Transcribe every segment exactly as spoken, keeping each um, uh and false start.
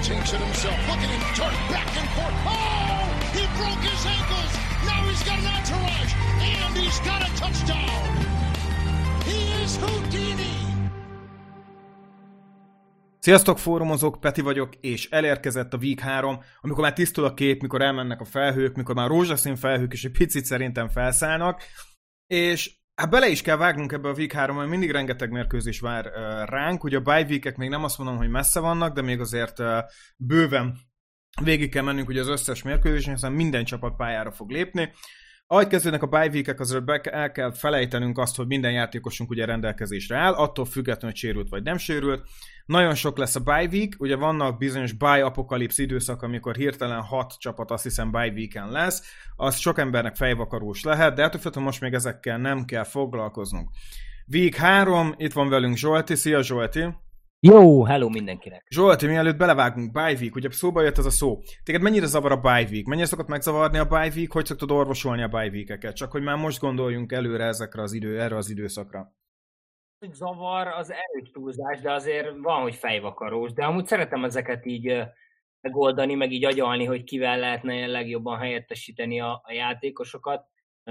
Takes it himself. Look at him turn back and forth. Oh! He broke his ankles. Now he's got an entourage. And he's got a touchdown. He is Houdini. Sziasztok, fórumozók, Peti vagyok, és elérkezett a Week három, amikor már tisztul a kép, mikor elmennek a felhők, mikor már rózsaszín felhők is egy picit szerintem felszállnak, és hát bele is kell vágnunk ebbe a Week háromba, mert mindig rengeteg mérkőzés vár uh, ránk, ugye a bye weekek még nem azt mondom, hogy messze vannak, de még azért uh, bőven végig kell mennünk ugye az összes mérkőzésen, hiszen minden csapat pályára fog lépni. Ahogy kezdődnek a bye weekek, azért el kell felejtenünk azt, hogy minden játékosunk ugye rendelkezésre áll, attól függetlenül, hogy sérült vagy nem sérült. Nagyon sok lesz a bye week, ugye vannak bizonyos bye apokalipsz időszak, amikor hirtelen hat csapat azt hiszem bye weeken lesz, az sok embernek fejvakarós lehet, de hát most még ezekkel nem kell foglalkoznunk. Week három, itt van velünk Zsolti, szia Zsolti! Jó, hello mindenkinek! Zsolti, mielőtt belevágunk, bye week, ugye szóba jött ez a szó. Téged mennyire zavar a bye week? Mennyire szokott megzavarni a bye week? Hogy szoktad orvosolni a bye weekeket? Csak hogy már most gondoljunk előre ezekre az idő, erre az időszakra. Hogy zavar az erős túlzás, de azért van, hogy fejvakarós, de amúgy szeretem ezeket így megoldani, meg így agyalni, hogy kivel lehetne legjobban helyettesíteni a, a játékosokat.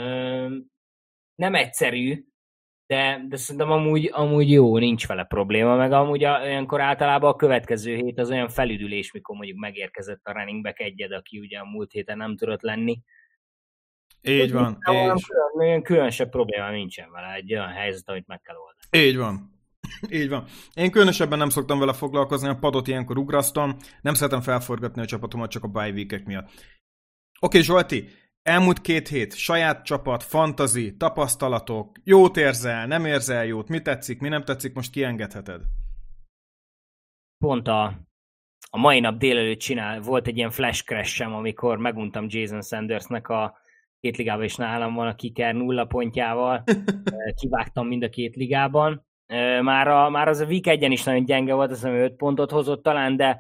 Nem egyszerű, de, de szerintem amúgy, amúgy jó, nincs vele probléma, meg amúgy a, olyankor általában a következő hét az olyan felüdülés, mikor mondjuk megérkezett a running back egyed, aki ugye a múlt héten nem tudott lenni. Így van. És... Olyan különösebb probléma nincsen vele, egy olyan helyzet, amit meg kell oldani. Így van. Így van. Én különösebben nem szoktam vele foglalkozni, a padot ilyenkor ugrasztom, nem szeretem felforgatni a csapatomat csak a bye weekek miatt. Oké, Zsolti, elmúlt két hét, saját csapat, fantasy, tapasztalatok, jót érzel, nem érzel jót, mi tetszik, mi nem tetszik, most kiengedheted. Pont a, a mai nap délelőtt csinál, volt egy ilyen flash crash-sem, amikor meguntam Jason Sandersnek a két ligában, és nálam van a kicker nulla pontjával, kivágtam mind a két ligában. Már, a, már az a week egyen is nagyon gyenge volt, azt hiszem öt pontot hozott talán, de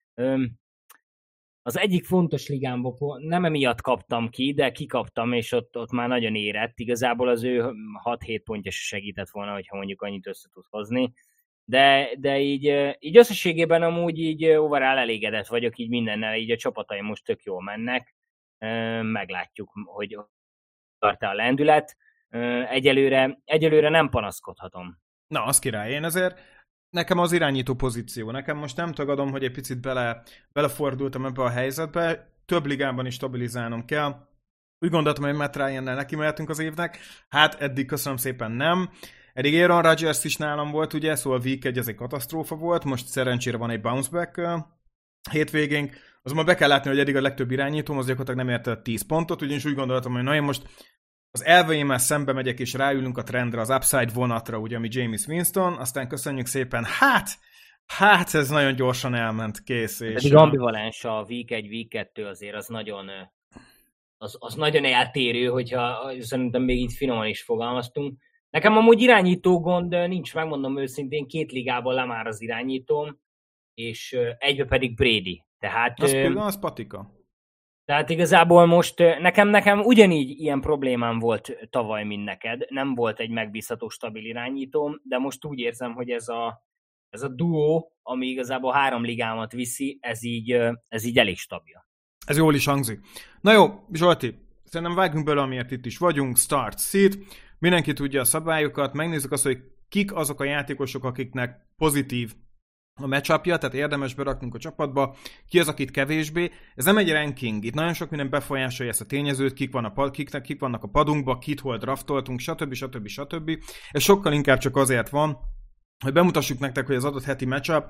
az egyik fontos ligámból nem emiatt kaptam ki, de kikaptam, és ott, ott már nagyon érett. Igazából az ő hat-hét pontja se segített volna, hogyha mondjuk annyit össze tud hozni. De, de így, így összességében amúgy így overall elégedett vagyok így mindennel, így a csapataim most tök jól mennek. Meglátjuk, hogy tart-e a lendület. Egyelőre, egyelőre nem panaszkodhatom. Na, az király. Én azért nekem az irányító pozíció. Nekem most nem tagadom, hogy egy picit bele, belefordultam ebbe a helyzetbe. Több ligában is stabilizálnom kell. Úgy gondoltam, hogy Matt Ryannel neki mehetünk az évnek. Hát eddig köszönöm szépen nem. Eddig Aaron Rodgers is nálam volt, ugye, szóval week egy ez egy katasztrófa volt. Most szerencsére van egy bounce back hétvégénk. Azonban be kell látni, hogy eddig a legtöbb irányítóm az gyakorlatilag nem érte tíz pontot, ugyanis úgy gondoltam, hogy na én most az elveimmel szembe megyek, és ráülünk a trendre, az upside vonatra, ugye, ami Jameis Winston, aztán köszönjük szépen, hát, hát ez nagyon gyorsan elment, kész. És eddig ambivalens a week egy, week kettő azért az nagyon, az, az nagyon eltérő, hogyha szerintem még így finoman is fogalmaztunk. Nekem amúgy irányító gond nincs, megmondom őszintén, két ligában lemár az irányítóm, és egybe pedig Brady. Tehát, az például az patika. Tehát igazából most nekem, nekem ugyanígy ilyen problémám volt tavaly, mint neked. Nem volt egy megbízható, stabil irányítóm, de most úgy érzem, hogy ez a, ez a duó, ami igazából három ligámat viszi, ez így, ez így elég stabil. Ez jól is hangzik. Na jó, Zsolti, szerintem vágjunk bele, amiért itt is vagyunk. Start Sit. Mindenki tudja a szabályokat. Megnézzük azt, hogy kik azok a játékosok, akiknek pozitív a matchupja, tehát érdemes beraknunk a csapatba, ki az, akit kevésbé. Ez nem egy ranking, itt nagyon sok minden befolyásolja ezt a tényezőt, kik, van a, kiknek, kik vannak a padunkba, kit hol draftoltunk, stb. stb. stb. Ez sokkal inkább csak azért van, hogy bemutassuk nektek, hogy az adott heti matchup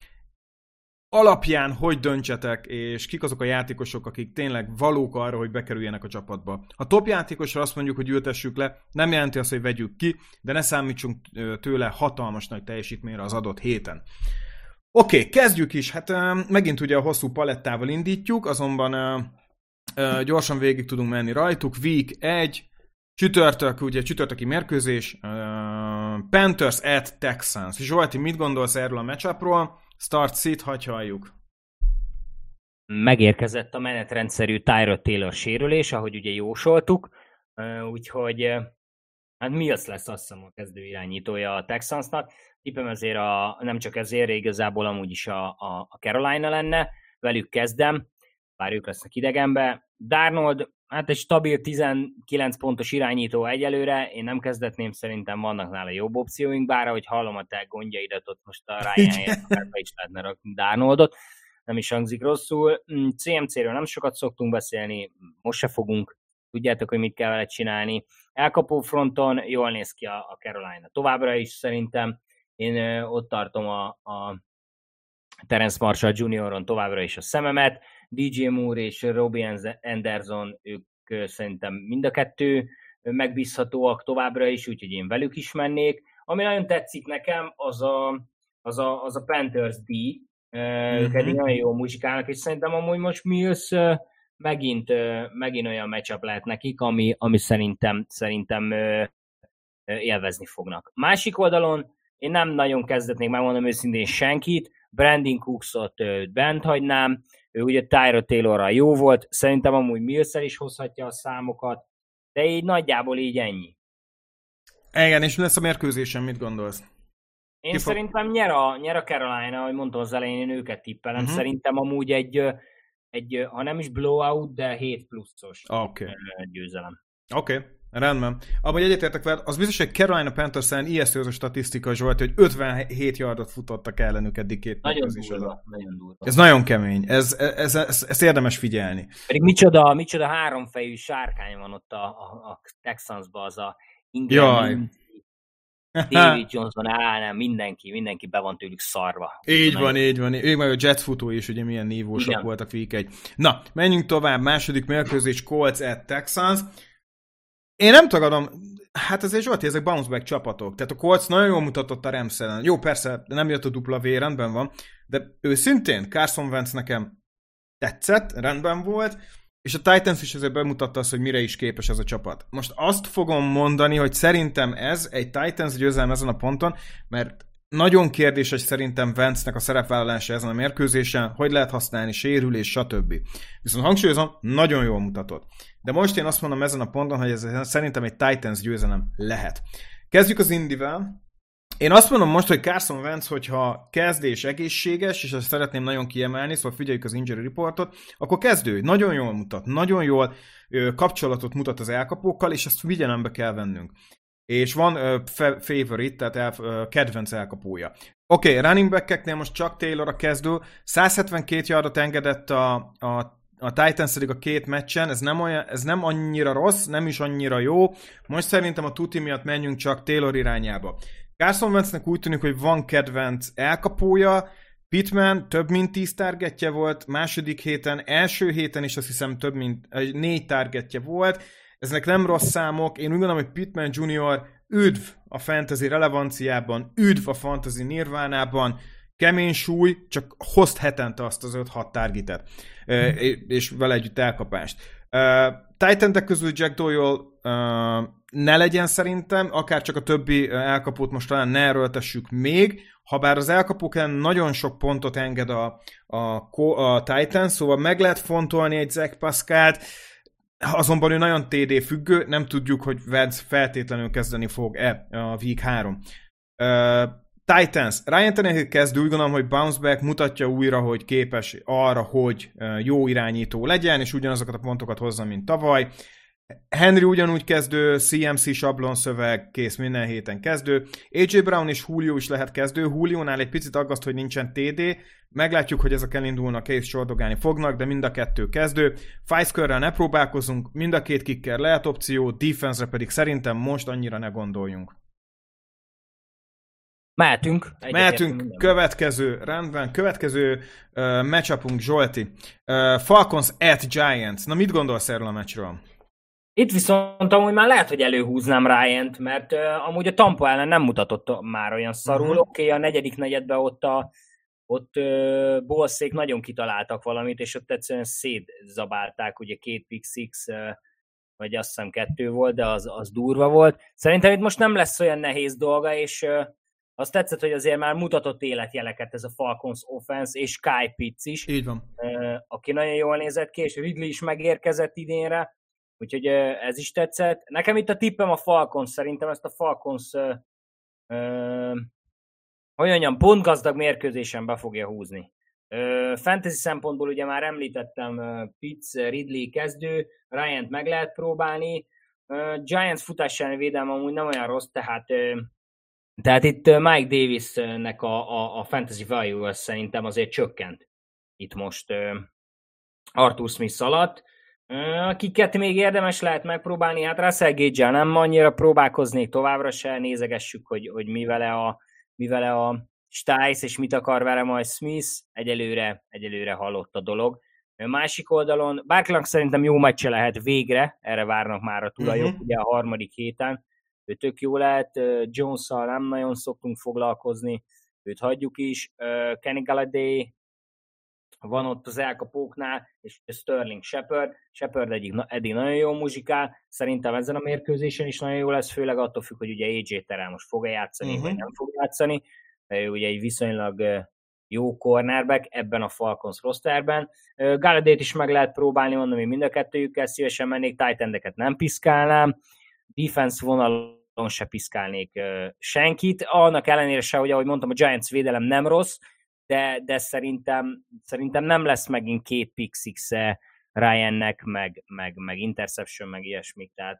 alapján hogy döntsetek, és kik azok a játékosok, akik tényleg valók arra, hogy bekerüljenek a csapatba. Ha top játékosra azt mondjuk, hogy ültessük le, nem jelenti azt, hogy vegyük ki, de ne számítsunk tőle hatalmas nagy teljesítményre az adott héten. Oké, okay, kezdjük is. Hát uh, megint ugye a hosszú palettával indítjuk, azonban uh, uh, gyorsan végig tudunk menni rajtuk. Week egy, csütörtök, ugye csütörtöki mérkőzés, uh, Panthers at Texans. Zsolti, mit gondolsz erről a matchupról? Start sit, hagy halljuk. Megérkezett a menetrendszerű Tyrod Taylor sérülés, ahogy ugye jósoltuk, uh, úgyhogy uh, Hát Mills lesz, azt hiszem, a kezdő irányítója a Texansnak. Tippem ezért a, nem csak ezért, igazából amúgy is a, a, a Carolina lenne. Velük kezdem, bár ők lesznek idegenbe. Darnold, hát egy stabil tizenkilenc pontos irányító egyelőre, én nem kezdetném, szerintem vannak nála jobb opcióink, bár ahogy hallom a te gondjaidat, ott most a Ryan helyett be is lehetne rakni Darnoldot, nem is hangzik rosszul. cé em cé-ről nem sokat szoktunk beszélni, most se fogunk, tudjátok, hogy mit kell vele csinálni. Elkapó fronton jól néz ki a, a Carolina. Továbbra is szerintem én ott tartom a, a Terence Marshall junior-on továbbra is a szememet. dé jé Moore és Robbie Anderson, ők szerintem mind a kettő megbízhatóak továbbra is, úgyhogy én velük is mennék. Ami nagyon tetszik nekem, az a, az a, az a Panthers D. Mm-hmm. Ők eddig nagyon jó muzsikálnak, és szerintem amúgy most Mills megint, megint olyan matchup lehet nekik, ami, ami szerintem, szerintem élvezni fognak. Másik oldalon én nem nagyon kezdetnék, megmondom őszintén, senkit. Brandon Cooksot bent hagynám, ő ugye Tyrod Taylorral jó volt, szerintem amúgy Mills-el is hozhatja a számokat, de így nagyjából így ennyi. Igen, és mi lesz a mérkőzésen, mit gondolsz? Én Ki szerintem nyer a, nyer a Carolina, ahogy mondtam az elején, én őket tippelem. Uh-huh. Szerintem amúgy egy, egy, ha nem is blowout, de hét pluszos okay. győzelem. Oké, okay. Rendben. Amúgy egyetértek veled, az biztos, hogy Carolina Panthers-en ijesztő az a statisztika, Zsolt, hogy ötvenhét yardot futottak ellenük eddig két nagyon durva, nagyon durva. Ez nagyon kemény, ez, ez, ez, ez érdemes figyelni. Pedig micsoda, micsoda háromfejű sárkány van ott a, a, a Texansban, az a Ingram, David Johnson, á, nem, mindenki, mindenki be van tőlük szarva. Így van, nagyon... így van. Ők meg a Jets futó is, ugye milyen nívósak igen. voltak week egy. Na, menjünk tovább, második mérkőzés, Colts at Texans. Én nem tagadom, hát azért Zsolti, ezek bounce back csapatok. Tehát a Colts nagyon jól mutatott a Rams ellen. Jó, persze, nem jött a dupla V, rendben van, de őszintén Carson Wentz nekem tetszett, rendben volt, és a Titans is azért bemutatta azt, hogy mire is képes ez a csapat. Most azt fogom mondani, hogy szerintem ez egy Titans győzelem ezen a ponton, mert nagyon kérdéses szerintem Wentznek a szerepvállalása ezen a mérkőzésen, hogy lehet használni, sérülés, stb. Viszont hangsúlyozom, nagyon jól mutatott. De most én azt mondom ezen a ponton, hogy ez szerintem egy Titans győzelem lehet. Kezdjük az Indyvel. Én azt mondom most, hogy Carson Wentz, hogyha kezdés egészséges, és ezt szeretném nagyon kiemelni, szóval figyeljük az injury reportot, akkor kezdő, nagyon jól mutat, nagyon jól ö, kapcsolatot mutat az elkapókkal, és ezt figyelembe kell vennünk. És van ö, favorite, tehát el, ö, kedvenc elkapója. Oké, okay, running back-eknél most csak Taylor a kezdő, száz hetvenkét yardot engedett a, a a Titans pedig a két meccsen, ez nem, olyan, ez nem annyira rossz, nem is annyira jó. Most szerintem a tuti miatt menjünk csak Taylor irányába. Carson Wentznek úgy tűnik, hogy van kedvenc elkapója, Pittman több mint tíz targetje volt, második héten, első héten is azt hiszem több mint négy targetje volt. Eznek nem rossz számok, én úgy gondolom, hogy Pittman junior üdv a fantasy relevanciában, üdv a fantasy nirvánában, kemény súly, csak hozt hetente azt az öt-hat targetet, mm. és vele együtt elkapást. Uh, Titan-ek közül Jack Doyle uh, ne legyen szerintem, akár csak a többi elkapót most talán ne erőltessük még, habár az elkapók ellen nagyon sok pontot enged a, a, a Titan, szóval meg lehet fontolni egy Zach Pascalt, azonban ő nagyon té dé függő, nem tudjuk, hogy Wentz feltétlenül kezdeni fog-e a week három. Uh, Titans. Ryan Tannehill kezdő, úgy gondolom, hogy bounce back mutatja újra, hogy képes arra, hogy jó irányító legyen, és ugyanazokat a pontokat hozza, mint tavaly. Henry ugyanúgy kezdő, cé em cé sablon szöveg, kész, minden héten kezdő. á jé Brown és Julio is lehet kezdő. Julionál egy picit aggaszt, hogy nincsen té dé. Meglátjuk, hogy ezek elindulnak és sordogálni fognak, de mind a kettő kezdő. Five-körrel ne próbálkozunk, mind a két kicker lehet opció, defense-re pedig szerintem most annyira ne gondoljunk. Mehetünk. Mehetünk, következő, rendben, következő uh, matchupunk, Zsolti. Uh, Falcons at Giants. Na, mit gondolsz erről a meccsről? Itt viszont amúgy már lehet, hogy előhúznám Ryant, mert uh, amúgy a Tampa ellen nem mutatott már olyan szarul. Uh-huh. Oké, okay, a negyedik negyedben ott a ott uh, Bolszék nagyon kitaláltak valamit, és ott egyszerűen szétzabálták, ugye két pick six, uh, vagy azt hiszem kettő volt, de az, az durva volt. Szerintem itt most nem lesz olyan nehéz dolga, és uh, azt tetszett, hogy azért már mutatott életjeleket ez a Falcons offense, és Kyle Pitts is. Így van. Uh, aki nagyon jól nézett ki, és Ridley is megérkezett idénre. úgyhogy ez is tetszett. Nekem itt a tippem a Falcons, szerintem ezt a Falcons ö, ö, hogy mondjam, pontgazdag mérkőzésen be fogja húzni. Ö, fantasy szempontból ugye már említettem, Pitts, Ridley kezdő, Ryant meg lehet próbálni, ö, Giants futás elleni védelme amúgy nem olyan rossz, tehát ö, Tehát itt Mike Davisnek a, a, a fantasy value szerintem azért csökkent itt most uh, Arthur Smith alatt. Uh, akiket még érdemes lehet megpróbálni, hát Russell Gage-el nem annyira próbálkoznék továbbra se, nézegessük, hogy, hogy mi vele a, mi vele a Stice, és mit akar vele majd Smith, egyelőre, egyelőre halott a dolog. A másik oldalon, Barkley szerintem jó meccse lehet végre, erre várnak már a tulajok, uh-huh. ugye a harmadik héten, ő tök jó lehet, Jones-szal nem nagyon szoktunk foglalkozni, őt hagyjuk is, Kenny Galladay van ott az elkapóknál, és Sterling Shepard, Shepard eddig, eddig nagyon jó muzsikál, szerintem ezen a mérkőzésen is nagyon jó lesz, főleg attól függ, hogy ugye á jé Terrell most fog-e játszani, uh-huh. vagy nem fog játszani, ő ugye egy viszonylag jó cornerback ebben a Falcons rosterben. Galladayt is meg lehet próbálni, mondom, hogy mind a kettőjükkel szívesen mennék, tight endeket nem piszkálnám, defense vonalon se piszkálnék uh, senkit, annak ellenére se, hogy ahogy mondtam, a Giants védelem nem rossz, de, de szerintem, szerintem nem lesz megint két pick six-e Ryannek, meg, meg, meg interception, meg ilyesmik, tehát...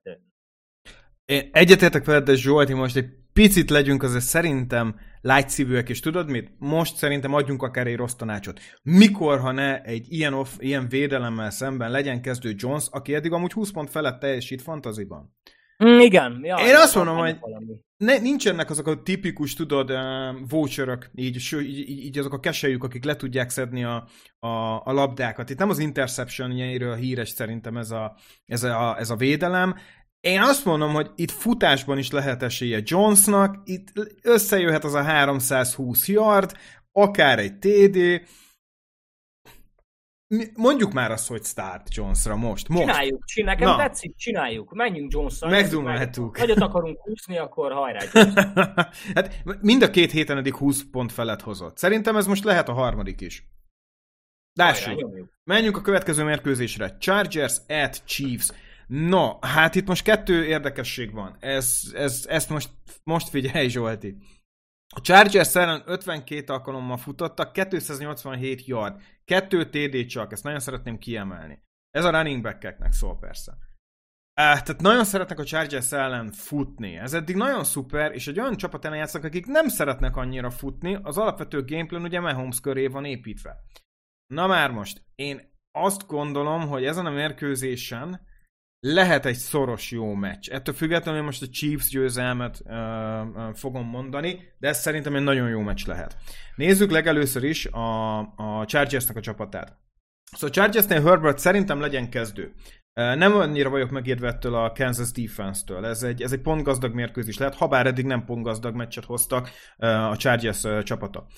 Én egyetértek veled, de Zsolti, most egy picit legyünk azért szerintem lágyszívűek, és tudod mit? Most szerintem adjunk akár egy rossz tanácsot. Mikor, ha ne egy ilyen, off, ilyen védelemmel szemben legyen kezdő Jones, aki eddig amúgy húsz pont felett teljesít fantasyban. Mm, igen. Ja, én azt mondom, hogy ne, nincsenek azok a tipikus, tudod, uh, voucherök, így, így, így azok a keselyük, akik le tudják szedni a, a, a labdákat. Itt nem az interception-jeiről híres szerintem ez a, ez, a, ez a védelem. Én azt mondom, hogy itt futásban is lehet esélye Jonesnak, itt összejöhet az a háromszázhúsz yard, akár egy té dé. Mondjuk már azt, hogy start Jonesra most. most. Csináljuk, csináljuk. Nekem Na. tetszik, csináljuk. Menjünk Jonesra. Megdumáltuk. Nagyot akarunk húzni, akkor hajrá. Hát mind a két héten eddig húsz pont felett hozott. Szerintem ez most lehet a harmadik is. Lássuk. Menjünk a következő mérkőzésre. Chargers at Chiefs. No, hát itt most kettő érdekesség van. Ez, ez, ezt most, most figyelj, Zsolti. A Chargers ellen ötvenkét alkalommal futottak, kétszáznyolcvanhét yard, kettő té dé csak, ezt nagyon szeretném kiemelni. Ez a running back-eknek szól persze. Uh, tehát nagyon szeretnek a Chargers ellen futni. Ez eddig nagyon szuper, és egy olyan csapat ellen játszanak, akik nem szeretnek annyira futni, az alapvető gameplan ugye Mahomes köré van építve. Na már most, én azt gondolom, hogy ezen a mérkőzésen lehet egy szoros jó meccs. Ettől függetlenül most a Chiefs győzelmet uh, uh, fogom mondani, de ez szerintem egy nagyon jó meccs lehet. Nézzük legelőször is a, a Chargersnek a csapatát. Szóval a Chargersnél Herbert szerintem legyen kezdő. Uh, nem annyira vagyok megérve ettől a Kansas defense-től. Ez egy, ez egy pontgazdag mérkőzés lehet, habár eddig nem pontgazdag meccset hoztak uh, a Chargers uh, csapata. Uh,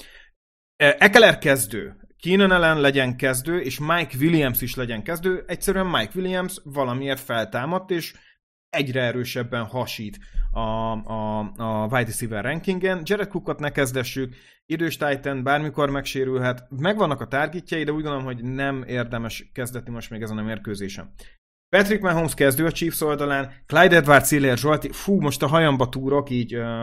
Ekeler kezdő. Keenan Allen legyen kezdő, és Mike Williams is legyen kezdő. Egyszerűen Mike Williams valamiért feltámadt, és egyre erősebben hasít a, a, a wide receiver rankingen. Jared Cookot ne kezdessük, idős tight end bármikor megsérülhet. Megvannak a targetjei, de úgy gondolom, hogy nem érdemes kezdetni most még ezen a mérkőzésen. Patrick Mahomes kezdő a Chiefs oldalán, Clyde Edwards-Helaire, Zsolti, fú, most a hajamba túrok, így... Uh,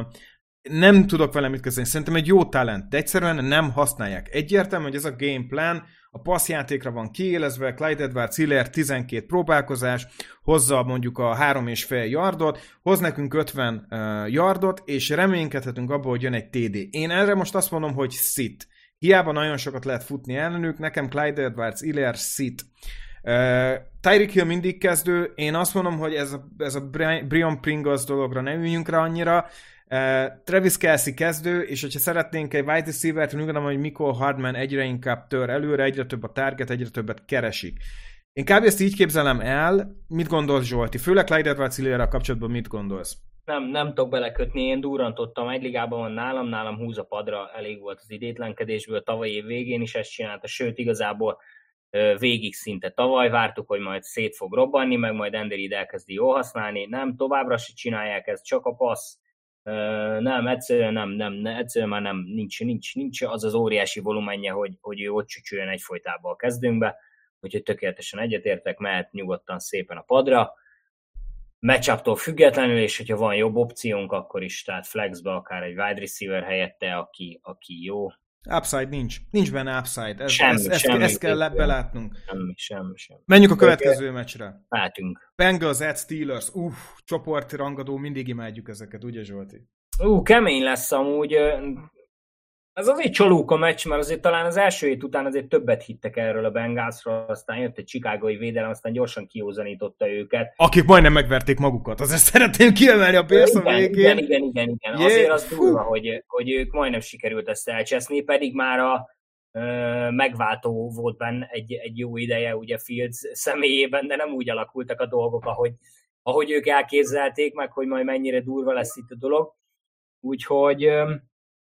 nem tudok vele mit kezdeni. Szerintem egy jó talent, de egyszerűen nem használják. Egyértelmű, hogy ez a game plan a passzjátékra van kiélezve, Clyde Edwards-Helaire tizenkét próbálkozás, hozza mondjuk a három és fél yardot, hoz nekünk ötven uh, yardot, és reménykedhetünk abban, hogy jön egy té dé. Én erre most azt mondom, hogy sit. Hiába nagyon sokat lehet futni ellenük, nekem Clyde Edwards-Helaire sit. Uh, Tyreek Hill mindig kezdő, én azt mondom, hogy ez a, ez a Brian Pringles dologra nem üljünk rá annyira. Uh, Travis Kelce kezdő, és hogyha szeretnénk egy wide receiver-t, úgy gondolom, hogy Mecole Hardman egyre inkább tör előre, egyre több a target, egyre többet keresik. Én kb. Ezt így képzelem el. Mit gondolsz, Zsolti? Főleg Clyde Edwards-Helaire kapcsolatban mit gondolsz? Nem, nem tudok belekötni, én durrantottam, egy ligában van nálam, nálam húz a padra, elég volt az idétlenkedésből, tavaly év végén is ezt csinálta, sőt igazából végig szinte tavaly vártuk, hogy majd szét fog robbanni, meg majd Andy Reid elkezdi jól használni, nem, továbbra se csinálják ezt, csak a passz. Uh, nem, egyszerűen nem, nem, egyszerűen már nem, nincs, nincs, nincs az az óriási volumenje, hogy, hogy ő ott csücsüljön egyfolytában a kezdőnkbe, úgyhogy tökéletesen egyetértek, mehet nyugodtan szépen a padra. matchuptól függetlenül, és hogyha van jobb opciónk, akkor is, tehát flexbe akár egy wide receiver helyette, aki, aki jó. Upside nincs. Nincs benne upside. Ez, semmi, ez, ezt, semmi, ezt kell belátnunk. Semmi, semmi, semmi. Menjünk a következő meccsre. Látunk. Bengals at Steelers. Uff, csoportrangadó, mindig imádjuk ezeket, ugye Zsolti? Ú, kemény lesz amúgy. Ez azért csalóka meccs, mert azért talán az első hét után azért többet hittek erről a Bengalsról, aztán jött egy chicagói védelem, aztán gyorsan kiózanította őket. Akik majdnem megverték magukat, azért szeretném kiemelni a Bears a végén. Igen, igen, igen, igen. Yeah. Azért az durva, hogy, hogy ők majdnem sikerült ezt elcseszni, pedig már a ö, megváltó volt benne egy, egy jó ideje ugye Fields személyében, de nem úgy alakultak a dolgok, ahogy, ahogy ők elképzelték, meg hogy majd mennyire durva lesz itt a dolog. Úgyhogy... Ö,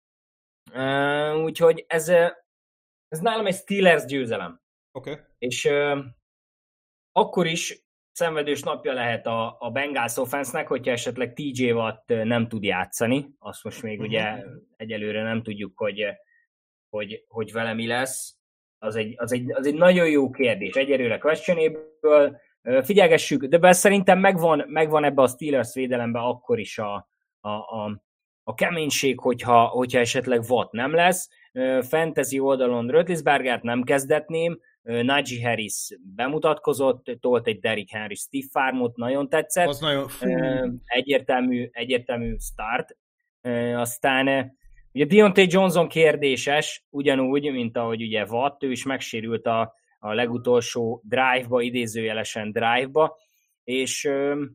Uh, úgyhogy ez, ez nálam egy Steelers győzelem. Okay. És uh, akkor is szenvedős napja lehet a, a Bengals offense-nek, hogyha esetleg té jé Watt nem tud játszani. Azt most még uh-huh. ugye egyelőre nem tudjuk, hogy, hogy, hogy vele mi lesz. Az egy, az, egy, az egy nagyon jó kérdés. Egyelőre questionable. Uh, figyelgessük, de szerintem megvan, megvan ebbe a Steelers védelembe akkor is a, a, a a keménység, hogyha, hogyha esetleg Watt nem lesz. Fantasy oldalon Roethlisbergert nem kezdetném, Najee Harris bemutatkozott, tolt egy Derrick Henry stiff armot, nagyon tetszett. Az nagyon... Egyértelmű, egyértelmű start. Aztán ugye Deontay Johnson kérdéses, ugyanúgy, mint ahogy ugye Watt, ő is megsérült a, a legutolsó drive-ba, idézőjelesen drive-ba, és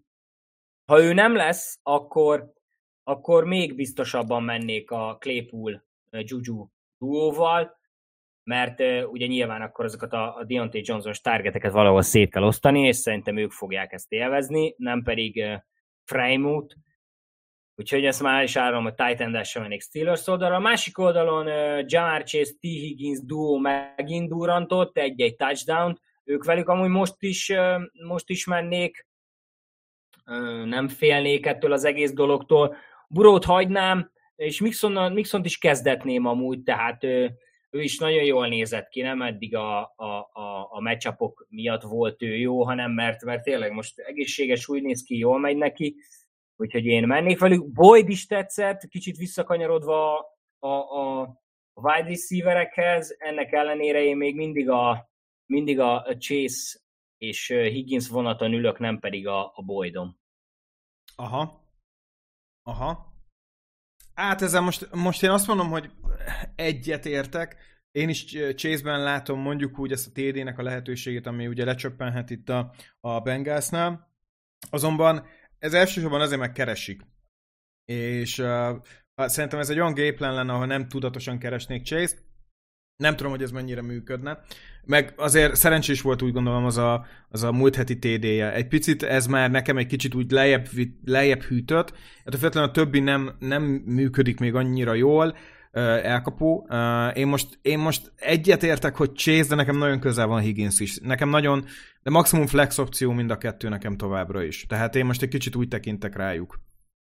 ha ő nem lesz, akkor akkor még biztosabban mennék a Claypool-Juju duóval, mert uh, ugye nyilván akkor azokat a, a Deontay Johnson-s targeteket valahol szét kell osztani, és szerintem ők fogják ezt élvezni, nem pedig uh, Freymouth. Úgyhogy ezt már is árulom, hogy tight end-el sem mennék Steelers oldalra. A másik oldalon uh, Ja'Marr Chase, T. Higgins duó megint durantott, egy-egy touchdown. Ők velük amúgy most is, uh, most is mennék, uh, nem félnék ettől az egész dologtól. Burrowt hagynám, és Mixon, Mixont is kezdetném amúgy, tehát ő, ő is nagyon jól nézett ki, nem eddig a, a, a, a matchupok miatt volt ő jó, hanem mert, mert tényleg most egészséges, úgy néz ki, jól megy neki, úgyhogy én mennék velük. Boyd is tetszett, kicsit visszakanyarodva a, a, a wide receiverekhez, ennek ellenére én még mindig a, mindig a Chase és Higgins vonaton ülök, nem pedig a, a Boydon. Aha. Aha. Hát ezzel most, most én azt mondom, hogy egyet értek. Én is Chase-ben látom mondjuk úgy ezt a té dé-nek a lehetőségét, ami ugye lecsöppenhet itt a, a Bengalsnál. Azonban ez elsősorban azért megkeresik. És uh, szerintem ez egy olyan gameplan lenne, ahol nem tudatosan keresnék Chase-t. Nem tudom, hogy ez mennyire működne. Meg azért szerencsés volt, úgy gondolom, az a, az a múlt heti té dé-je. Egy picit ez már nekem egy kicsit úgy lejjebb, lejjebb hűtött. Hát a feltétlenül a többi nem, nem működik még annyira jól, elkapó. Én most, én most egyet értek, hogy Chase, de nekem nagyon közel van Higgins is. Nekem nagyon, de maximum flex opció mind a kettő nekem továbbra is. Tehát én most egy kicsit úgy tekintek rájuk.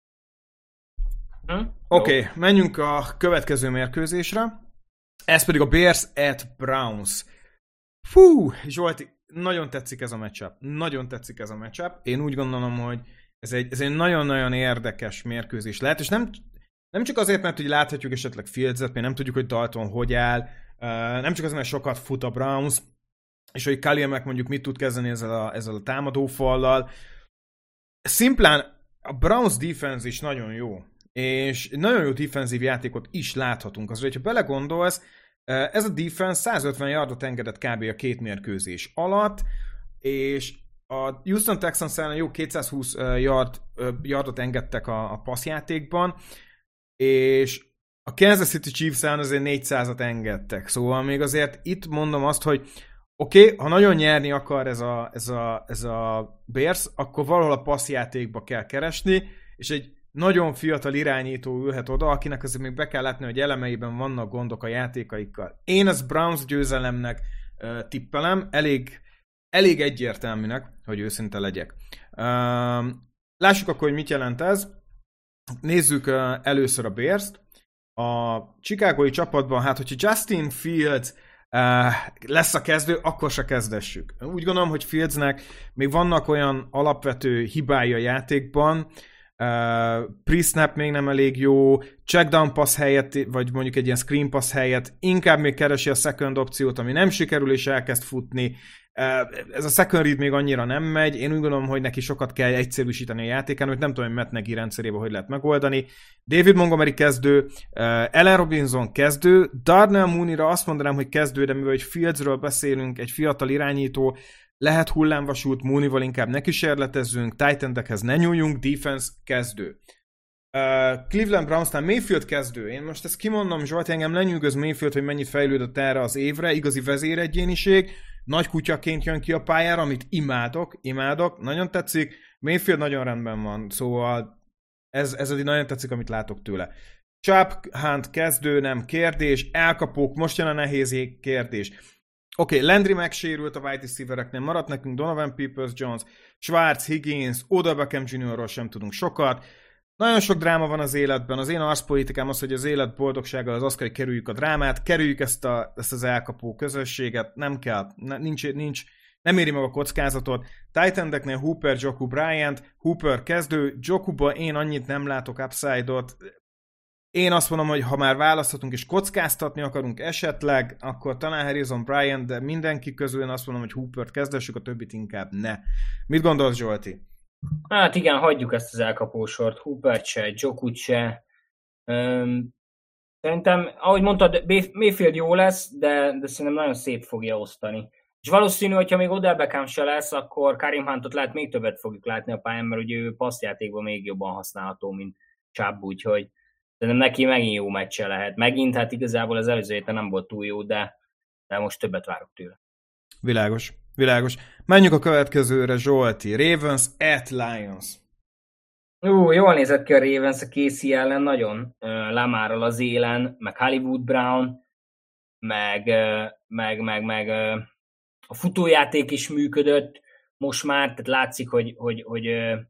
Hm? Oké, okay, menjünk a következő mérkőzésre. Ez pedig a Bears at Browns. Fú, Zsolti, nagyon tetszik ez a matchup. Nagyon tetszik ez a matchup. Én úgy gondolom, hogy ez egy, ez egy nagyon-nagyon érdekes mérkőzés lehet, és nem, nem csak azért, mert hogy láthatjuk esetleg Fields-et, mert nem tudjuk, hogy Dalton hogy áll, nem csak azért, mert sokat fut a Browns, és hogy Khalil Mack mondjuk mit tud kezdeni ezzel a, ezzel a támadófallal. Szimplán a Browns defense is nagyon jó, és nagyon jó defenzív játékot is láthatunk. Azért, hogyha belegondolsz, ez a defense százötven yardot engedett kb. A két mérkőzés alatt, és a Houston Texans ellen jó kétszázhúsz yard, yardot engedtek a, a passzjátékban, és a Kansas City Chiefs ellen azért négyszázat engedtek. Szóval még azért itt mondom azt, hogy oké, okay, ha nagyon nyerni akar ez a, ez, a, ez a Bears, akkor valahol a passzjátékba kell keresni, és egy nagyon fiatal irányító ülhet oda, akinek azért még be kell látni, hogy elemeiben vannak gondok a játékaikkal. Én ezt Browns győzelemnek uh, tippelem, elég, elég egyértelműnek, hogy őszinte legyek. Uh, lássuk akkor, hogy mit jelent ez. Nézzük uh, először a Bears-t. A chicagói csapatban, hát hogyha Justin Fields uh, lesz a kezdő, akkor se kezdessük. Úgy gondolom, hogy Fieldsnek még vannak olyan alapvető hibái a játékban, Uh, pre-snap még nem elég jó, check-down pass helyett, vagy mondjuk egy ilyen screen pass helyett inkább még keresi a second opciót, ami nem sikerül, és elkezd futni. Uh, ez a second read még annyira nem megy. Én úgy gondolom, hogy neki sokat kell egyszerűsíteni a játékán, hogy nem tudom, hogy Matt Nagy rendszerében hogy lehet megoldani. David Montgomery kezdő, uh, Allen Robinson kezdő, Darnell Mooney-ra azt mondanám, hogy kezdő, de mivel hogy Fieldsről beszélünk, egy fiatal irányító, lehet hullámvasút, Mooney-val inkább ne kísérletezzünk, Titan-ekhez ne nyúljunk, defense kezdő. Uh, Cleveland Brownsnál Mayfield kezdő. Én most ezt kimondom, Zsolt, engem lenyűgöz Mayfield, hogy mennyit fejlődött erre az évre, igazi vezéregyéniség, nagy kutyaként jön ki a pályára, amit imádok, imádok, nagyon tetszik, Mayfield nagyon rendben van, szóval ez, ez nagyon tetszik, amit látok tőle. Chubb Hunt kezdő, nem kérdés, elkapók, most jön a nehéz kérdés. Oké, okay, Landry megsérült a wide receivereknél, maradt nekünk Donovan Peoples-Jones, Schwartz, Higgins, Odell Beckham juniorról sem tudunk sokat. Nagyon sok dráma van az életben, az én arszpolitikám az, hogy az élet boldogsággal az az kell, hogy kerüljük a drámát, kerüljük ezt, a, ezt az elkapó közösséget, nem kell, nincs, nincs, nem éri meg a kockázatot. Titan-eknél Hooper, Joku, Bryant, Hooper kezdő, Jokuba én annyit nem látok upside-ot. Én azt mondom, hogy ha már választhatunk és kockáztatni akarunk esetleg, akkor talán Harrison Bryant, de mindenki közül én azt mondom, hogy Hoopert kezdessük, a többit inkább ne. Mit gondolsz, Zsolti? Hát igen, hagyjuk ezt az elkapósort, Hoopert se, Jokut se. Um, szerintem, ahogy mondtad, Mayfield jó lesz, de, de szerintem nagyon szét fogja osztani. És valószínű, hogyha még Odell Beckham se lesz, akkor Kareem Huntot lehet még többet fogjuk látni a pályán, mert ugye ő passzjátékban még jobban használható, mint Chubb, úgyhogy szerintem neki megint jó meccse lehet. Megint, hát igazából az előző héten nem volt túl jó, de, de most többet várok tőle. Világos, világos. Menjünk a következőre, Zsolti. Ravens at Lions. Ú, jól nézett ki a Ravens a Casey ellen, nagyon. Uh, Lamarral az élen, meg Hollywood Brown, meg, uh, meg, meg, meg uh, a futójáték is működött most már, tehát látszik, hogy, hogy, hogy uh,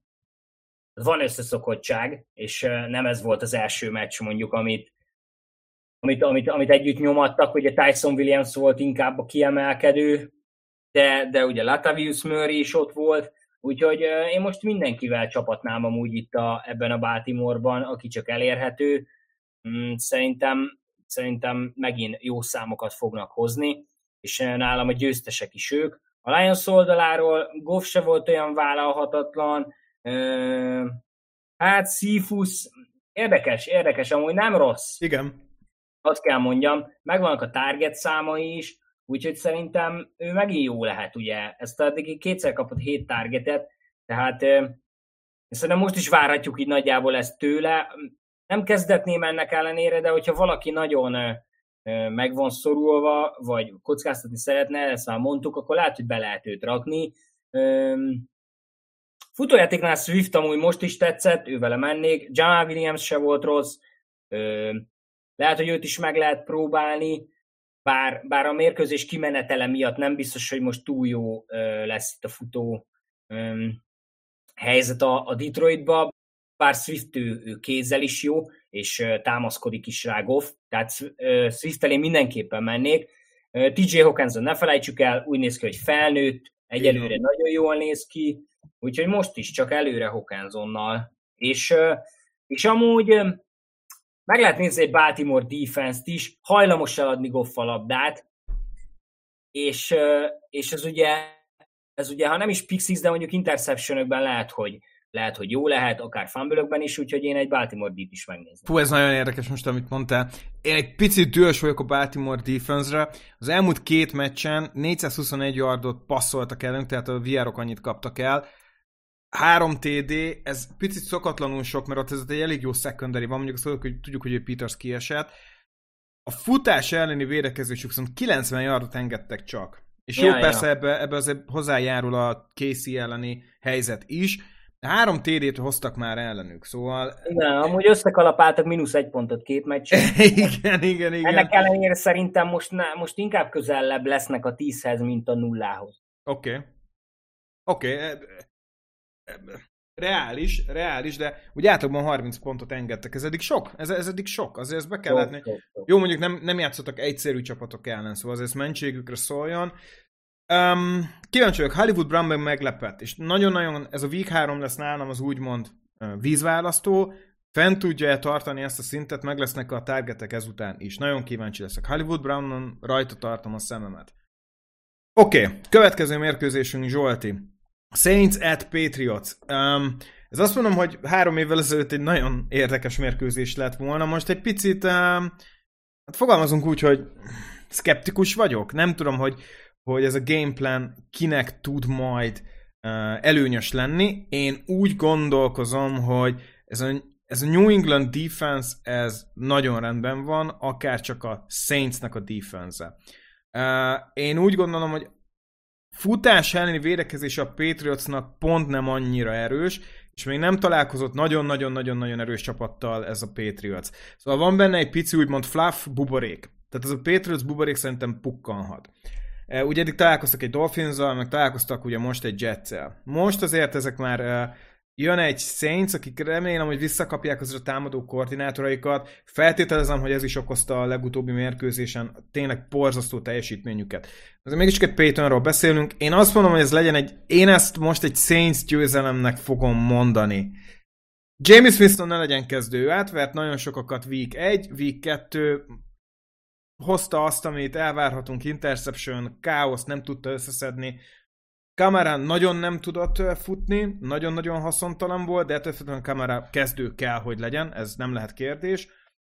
van összeszokottság, és nem ez volt az első meccs, mondjuk, amit, amit, amit, amit együtt nyomadtak, ugye Tyson Williams volt inkább a kiemelkedő, de, de ugye Latavius Murray is ott volt, úgyhogy én most mindenkivel csapatnám amúgy itt a, ebben a Baltimore-ban, aki csak elérhető. Szerintem, szerintem megint jó számokat fognak hozni, és nálam a győztesek is ők. A Lions oldaláról Goff se volt olyan vállalhatatlan, Uh, hát Cephus érdekes, érdekes, amúgy nem rossz. Igen. Azt kell mondjam, megvannak a target számai is, úgyhogy szerintem ő megint jó lehet, ugye. Ezt addig kétszer kapott hét targetet, tehát uh, szerintem most is várhatjuk így nagyjából ezt tőle. Nem kezdetném ennek ellenére, de hogyha valaki nagyon uh, meg van szorulva, vagy kockáztatni szeretne, ezt már mondtuk, akkor lehet, hogy be lehet őt rakni. Um, Futójátéknál Swift amúgy most is tetszett, ő vele mennék, Jamal Williams se volt rossz, ö, lehet, hogy őt is meg lehet próbálni, bár, bár a mérkőzés kimenetele miatt nem biztos, hogy most túl jó ö, lesz itt a futó ö, helyzet a, a Detroitba, bár Swift ő, ő kézzel is jó, és ö, támaszkodik is rá Goff, tehát ö, Swift-tel én mindenképpen mennék. Ö, té jé Hawkinson ne felejtsük el, úgy néz ki, hogy felnőtt, egyelőre Igen. nagyon jól néz ki, úgyhogy most is csak előre Hawkinsonnal. És, és amúgy meg lehet nézni egy Baltimore defense-t is, hajlamos eladni Goff a labdát, és, és ez, ugye, ez ugye, ha nem is pick six, de mondjuk interceptionökben lehet, hogy, lehet, hogy jó lehet, akár fumble-ökben is, úgyhogy én egy Baltimore D-t is megnézem. Fú, ez nagyon érdekes most, amit mondtál. Én egy picit dühös vagyok a Baltimore defense-re. Az elmúlt két meccsen négyszázhuszonegy yardot passzoltak elünk, tehát a vé er-ok annyit kaptak el. három té dé, ez picit szokatlanul sok, mert ott ez egy elég jó secondary van, mondjuk azt hogy tudjuk, hogy Peters kiesett. A futás elleni védekezésük viszont kilencven yardot engedtek csak. És ja, jó, persze ja. ebbe, ebbe azért hozzájárul a Casey elleni helyzet is. Három té dét hoztak már ellenük, szóval... Igen, amúgy összekalapáltak mínusz egy pontot két meccsen. igen, igen, igen. Ennek ellenére szerintem most, most inkább közellebb lesznek a tízhez, mint a nullához. Oké. Okay. Oké. Okay. reális, reális, de úgy átlagban harminc pontot engedtek. Ez eddig sok, ez, ez eddig sok, azért ezt be kell látni. Jó, mondjuk nem, nem játszottak egyszerű csapatok ellen, szóval azért mentségükre szóljon. Um, kíváncsi vagyok, Hollywood Brown meglepett, és nagyon-nagyon, ez a Week három lesz nálam az úgymond uh, vízválasztó, fent tudja-e tartani ezt a szintet, meg lesznek a targetek ezután is. Nagyon kíváncsi leszek. Hollywood Brownon rajta tartom a szememet. Oké, okay, következő mérkőzésünk, Zsolti. Saints at Patriots. Um, ez azt mondom, hogy három évvel ezelőtt egy nagyon érdekes mérkőzés lett volna. Most egy picit, um, hát fogalmazunk úgy, hogy szkeptikus vagyok. Nem tudom, hogy, hogy ez a gameplan kinek tud majd uh, előnyös lenni. Én úgy gondolkozom, hogy ez a, ez a New England defense, ez nagyon rendben van, akár csak a Saintsnek a defense-e. Uh, én úgy gondolom, hogy futás elleni védekezés a Patriotsnak pont nem annyira erős, és még nem találkozott nagyon-nagyon-nagyon-nagyon erős csapattal ez a Patriots. Szóval van benne egy pici úgymond fluff buborék. Tehát ez a Patriots buborék szerintem pukkanhat. Uh, ugye eddig találkoztak egy Dolphins-zal, meg találkoztak ugye most egy Jets-el. Most azért ezek már uh, jön egy Saints, akik remélem, hogy visszakapják azért a támadó koordinátoraikat. Feltételezem, hogy ez is okozta a legutóbbi mérkőzésen tényleg borzasztó teljesítményüket. Azért mégis egy Paytonról beszélünk. Én azt mondom, hogy ez legyen egy... Én ezt most egy Saints győzelemnek fogom mondani. James Winston ne legyen kezdő, átvert nagyon sokakat week egy, week kettő, hozta azt, amit elvárhatunk, interception, káosz, nem tudta összeszedni. Kamara nagyon nem tudott futni, nagyon-nagyon haszontalan volt, de ettől függően Kamara kezdő kell, hogy legyen, ez nem lehet kérdés.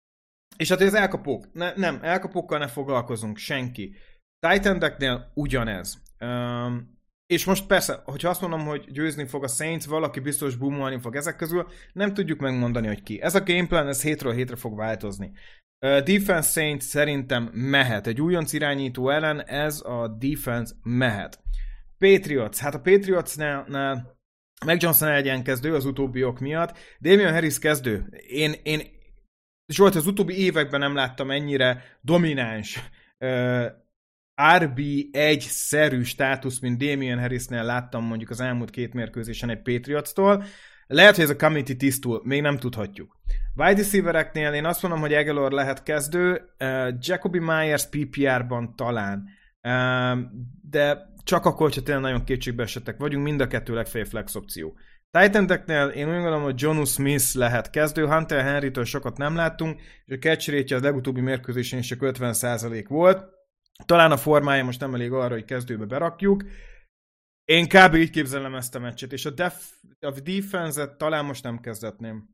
És hát az elkapók, ne, nem, elkapókkal ne foglalkozunk, senki. Tight endeknél ugyanez. Um, és most persze, hogyha azt mondom, hogy győzni fog a Saints, valaki biztos boomolni fog ezek közül, nem tudjuk megmondani, hogy ki. Ez a gameplan, ez hétről hétre fog változni. Uh, defense Saints szerintem mehet. Egy újonc irányító ellen ez a defense mehet. Patriots. Hát a Patriotsnál Mac Johnson legyen kezdő az utóbbi ok miatt. Damian Harris kezdő. Én, én Zsolt, az utóbbi években nem láttam ennyire domináns uh, er bé egy-szerű státusz, mint Damian Harrisnél láttam mondjuk az elmúlt két mérkőzésen egy Patriots-tól. Lehet, hogy ez a committee tisztul, még nem tudhatjuk. Wide receivereknél én azt mondom, hogy Aguilar lehet kezdő, uh, Jacoby Myers pé pé er-ban talán. Uh, de csak akkor, hogyha tényleg nagyon kétségbe esettek vagyunk, mind a kettő legfeljebb flex opció. Tight endeknél én úgy gondolom, hogy Jonnu Smith lehet kezdő, Hunter Henrytől sokat nem láttunk, és a catch rate-je az legutóbbi mérkőzésen is csak ötven százalék volt. Talán a formája most nem elég arra, hogy kezdőbe berakjuk. Én kb. Így képzelem ezt a meccset, és a, def- a defense-et talán most nem kezdetném.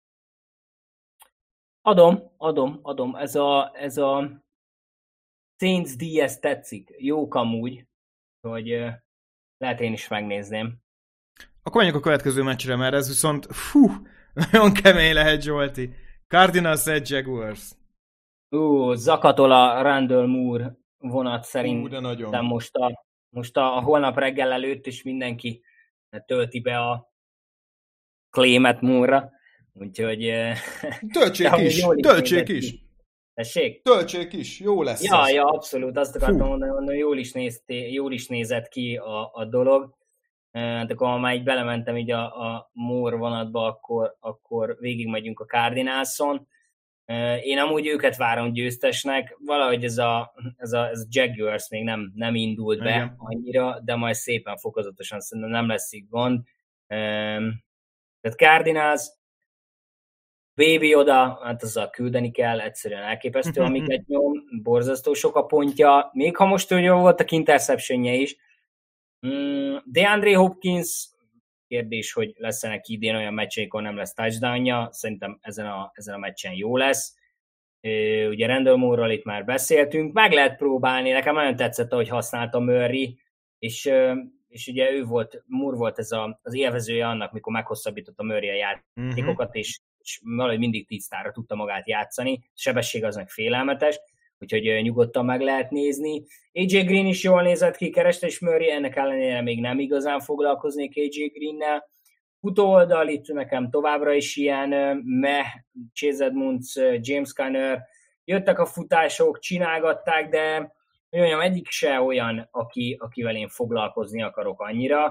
Adom, adom, adom. Ez a, ez a Saints dé es tetszik. Jók amúgy, hogy uh, lehet én is megnézném. Akkor menjünk a következő meccsre, mert ez viszont fú, nagyon kemény lehet, Zsolti. Cardinals at Jaguars. Ú, zakatol a Randall Moore vonat szerint. Ú, de nagyon. De most a, most a, a holnap reggel előtt is mindenki tölti be a claimet Moore-ra. Úgyhogy... Töltsék is, töltsék is. Tessék? Töltsék is, jó lesz. Ja, ez. ja, abszolút, azt akartam Fú. mondani, hogy jól is, nézté, jól is nézett ki a, a dolog. Hát akkor ha már így belementem így a, a Moore vonatba, akkor, akkor végigmegyünk a Cardinalson. Én amúgy őket várom győztesnek, valahogy ez a, ez a, ez a Jaguars még nem, nem indult be Igen. annyira, de majd szépen fokozatosan szerintem nem lesz így gond. Tehát Cardinals, Baby oda, hát azzal küldeni kell, egyszerűen elképesztő, amiket nyom, borzasztó sok a pontja, még ha most jó voltak interceptionje is. Mm, DeAndre Hopkins, kérdés, hogy lesz-e neki idén olyan meccsen, amikor nem lesz touchdownja, szerintem ezen a, ezen a meccsen jó lesz. Ugye Randall Moore-ról itt már beszéltünk, meg lehet próbálni, nekem nagyon tetszett, ahogy használta Murray, és, és ugye ő volt, Moore volt ez a, az élvezője annak, mikor meghosszabbította Murray a játékokat, uh-huh. és és valahogy mindig tisztára tudta magát játszani, a sebesség az meg félelmetes, úgyhogy nyugodtan meg lehet nézni. á jé Green is jól nézett ki, kereste is Murray, ennek ellenére még nem igazán foglalkoznék á jé Greennel. Futóoldal itt nekem továbbra is ilyen meh, Chase Edmonds, James Conner, jöttek a futások, csinálgatták, de mondjam, egyik se olyan, aki, akivel én foglalkozni akarok annyira.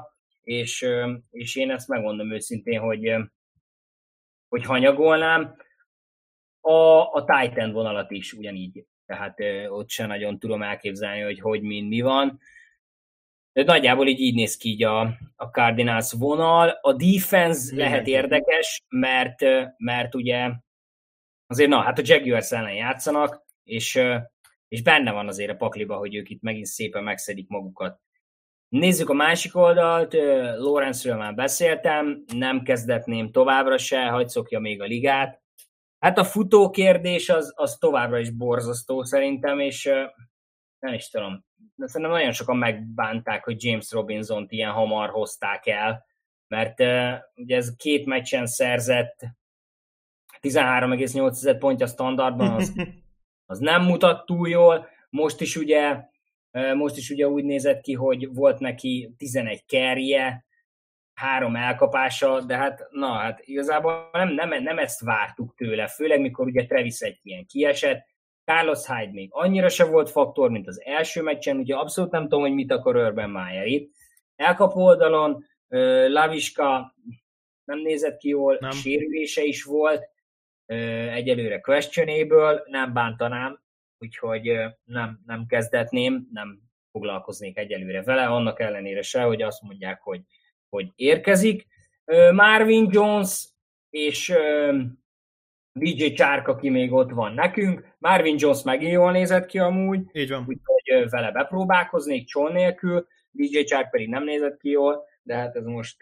és, és én ezt megmondom őszintén, hogy, hogy hanyagolnám. A, a tight end vonalat is ugyanígy, tehát ott sem nagyon tudom elképzelni, hogy hogy, min, mi van. De nagyjából így, így néz ki így a, a Cardinals vonal. A defense Minden lehet érdekes, mert, mert ugye azért, na, hát a Jaguars ellen játszanak, és, és benne van azért a pakliba, hogy ők itt megint szépen megszedik magukat. Nézzük a másik oldalt, Lawrence-ről már beszéltem, nem kezdetném továbbra se, hadd szokja még a ligát. Hát a futó kérdés az, az továbbra is borzasztó szerintem, és nem is tudom, de szerintem nagyon sokan megbánták, hogy James Robinsont ilyen hamar hozták el, mert uh, ugye ez két meccsen szerzett tizenhárom egész nyolc pontja standardban, az, az nem mutat túl jól. Most is ugye, uh, most is ugye úgy nézett ki, hogy volt neki tizenegy carryje, három elkapása, de hát, na, hát igazából nem, nem, nem ezt vártuk tőle, főleg mikor ugye Travis egy ilyen kiesett, Carlos Hyde még annyira se volt faktor, mint az első meccsen, ugye abszolút nem tudom, hogy mit akar Urban Meyer itt. Elkapó oldalon uh, Laviska nem nézett ki jól, nem. Sérülése is volt, uh, egyelőre questionable, nem bántanám, úgyhogy uh, nem, nem kezdetném, nem foglalkoznék egyelőre vele, annak ellenére se, hogy azt mondják, hogy, hogy érkezik. Uh, Marvin Jones és uh, dé jé Chark, aki még ott van nekünk. Marvin Jones megint jól nézett ki amúgy, így van. Úgyhogy vele bepróbálkoznék csón nélkül, dé jé Chark pedig nem nézett ki jól, de hát ez most,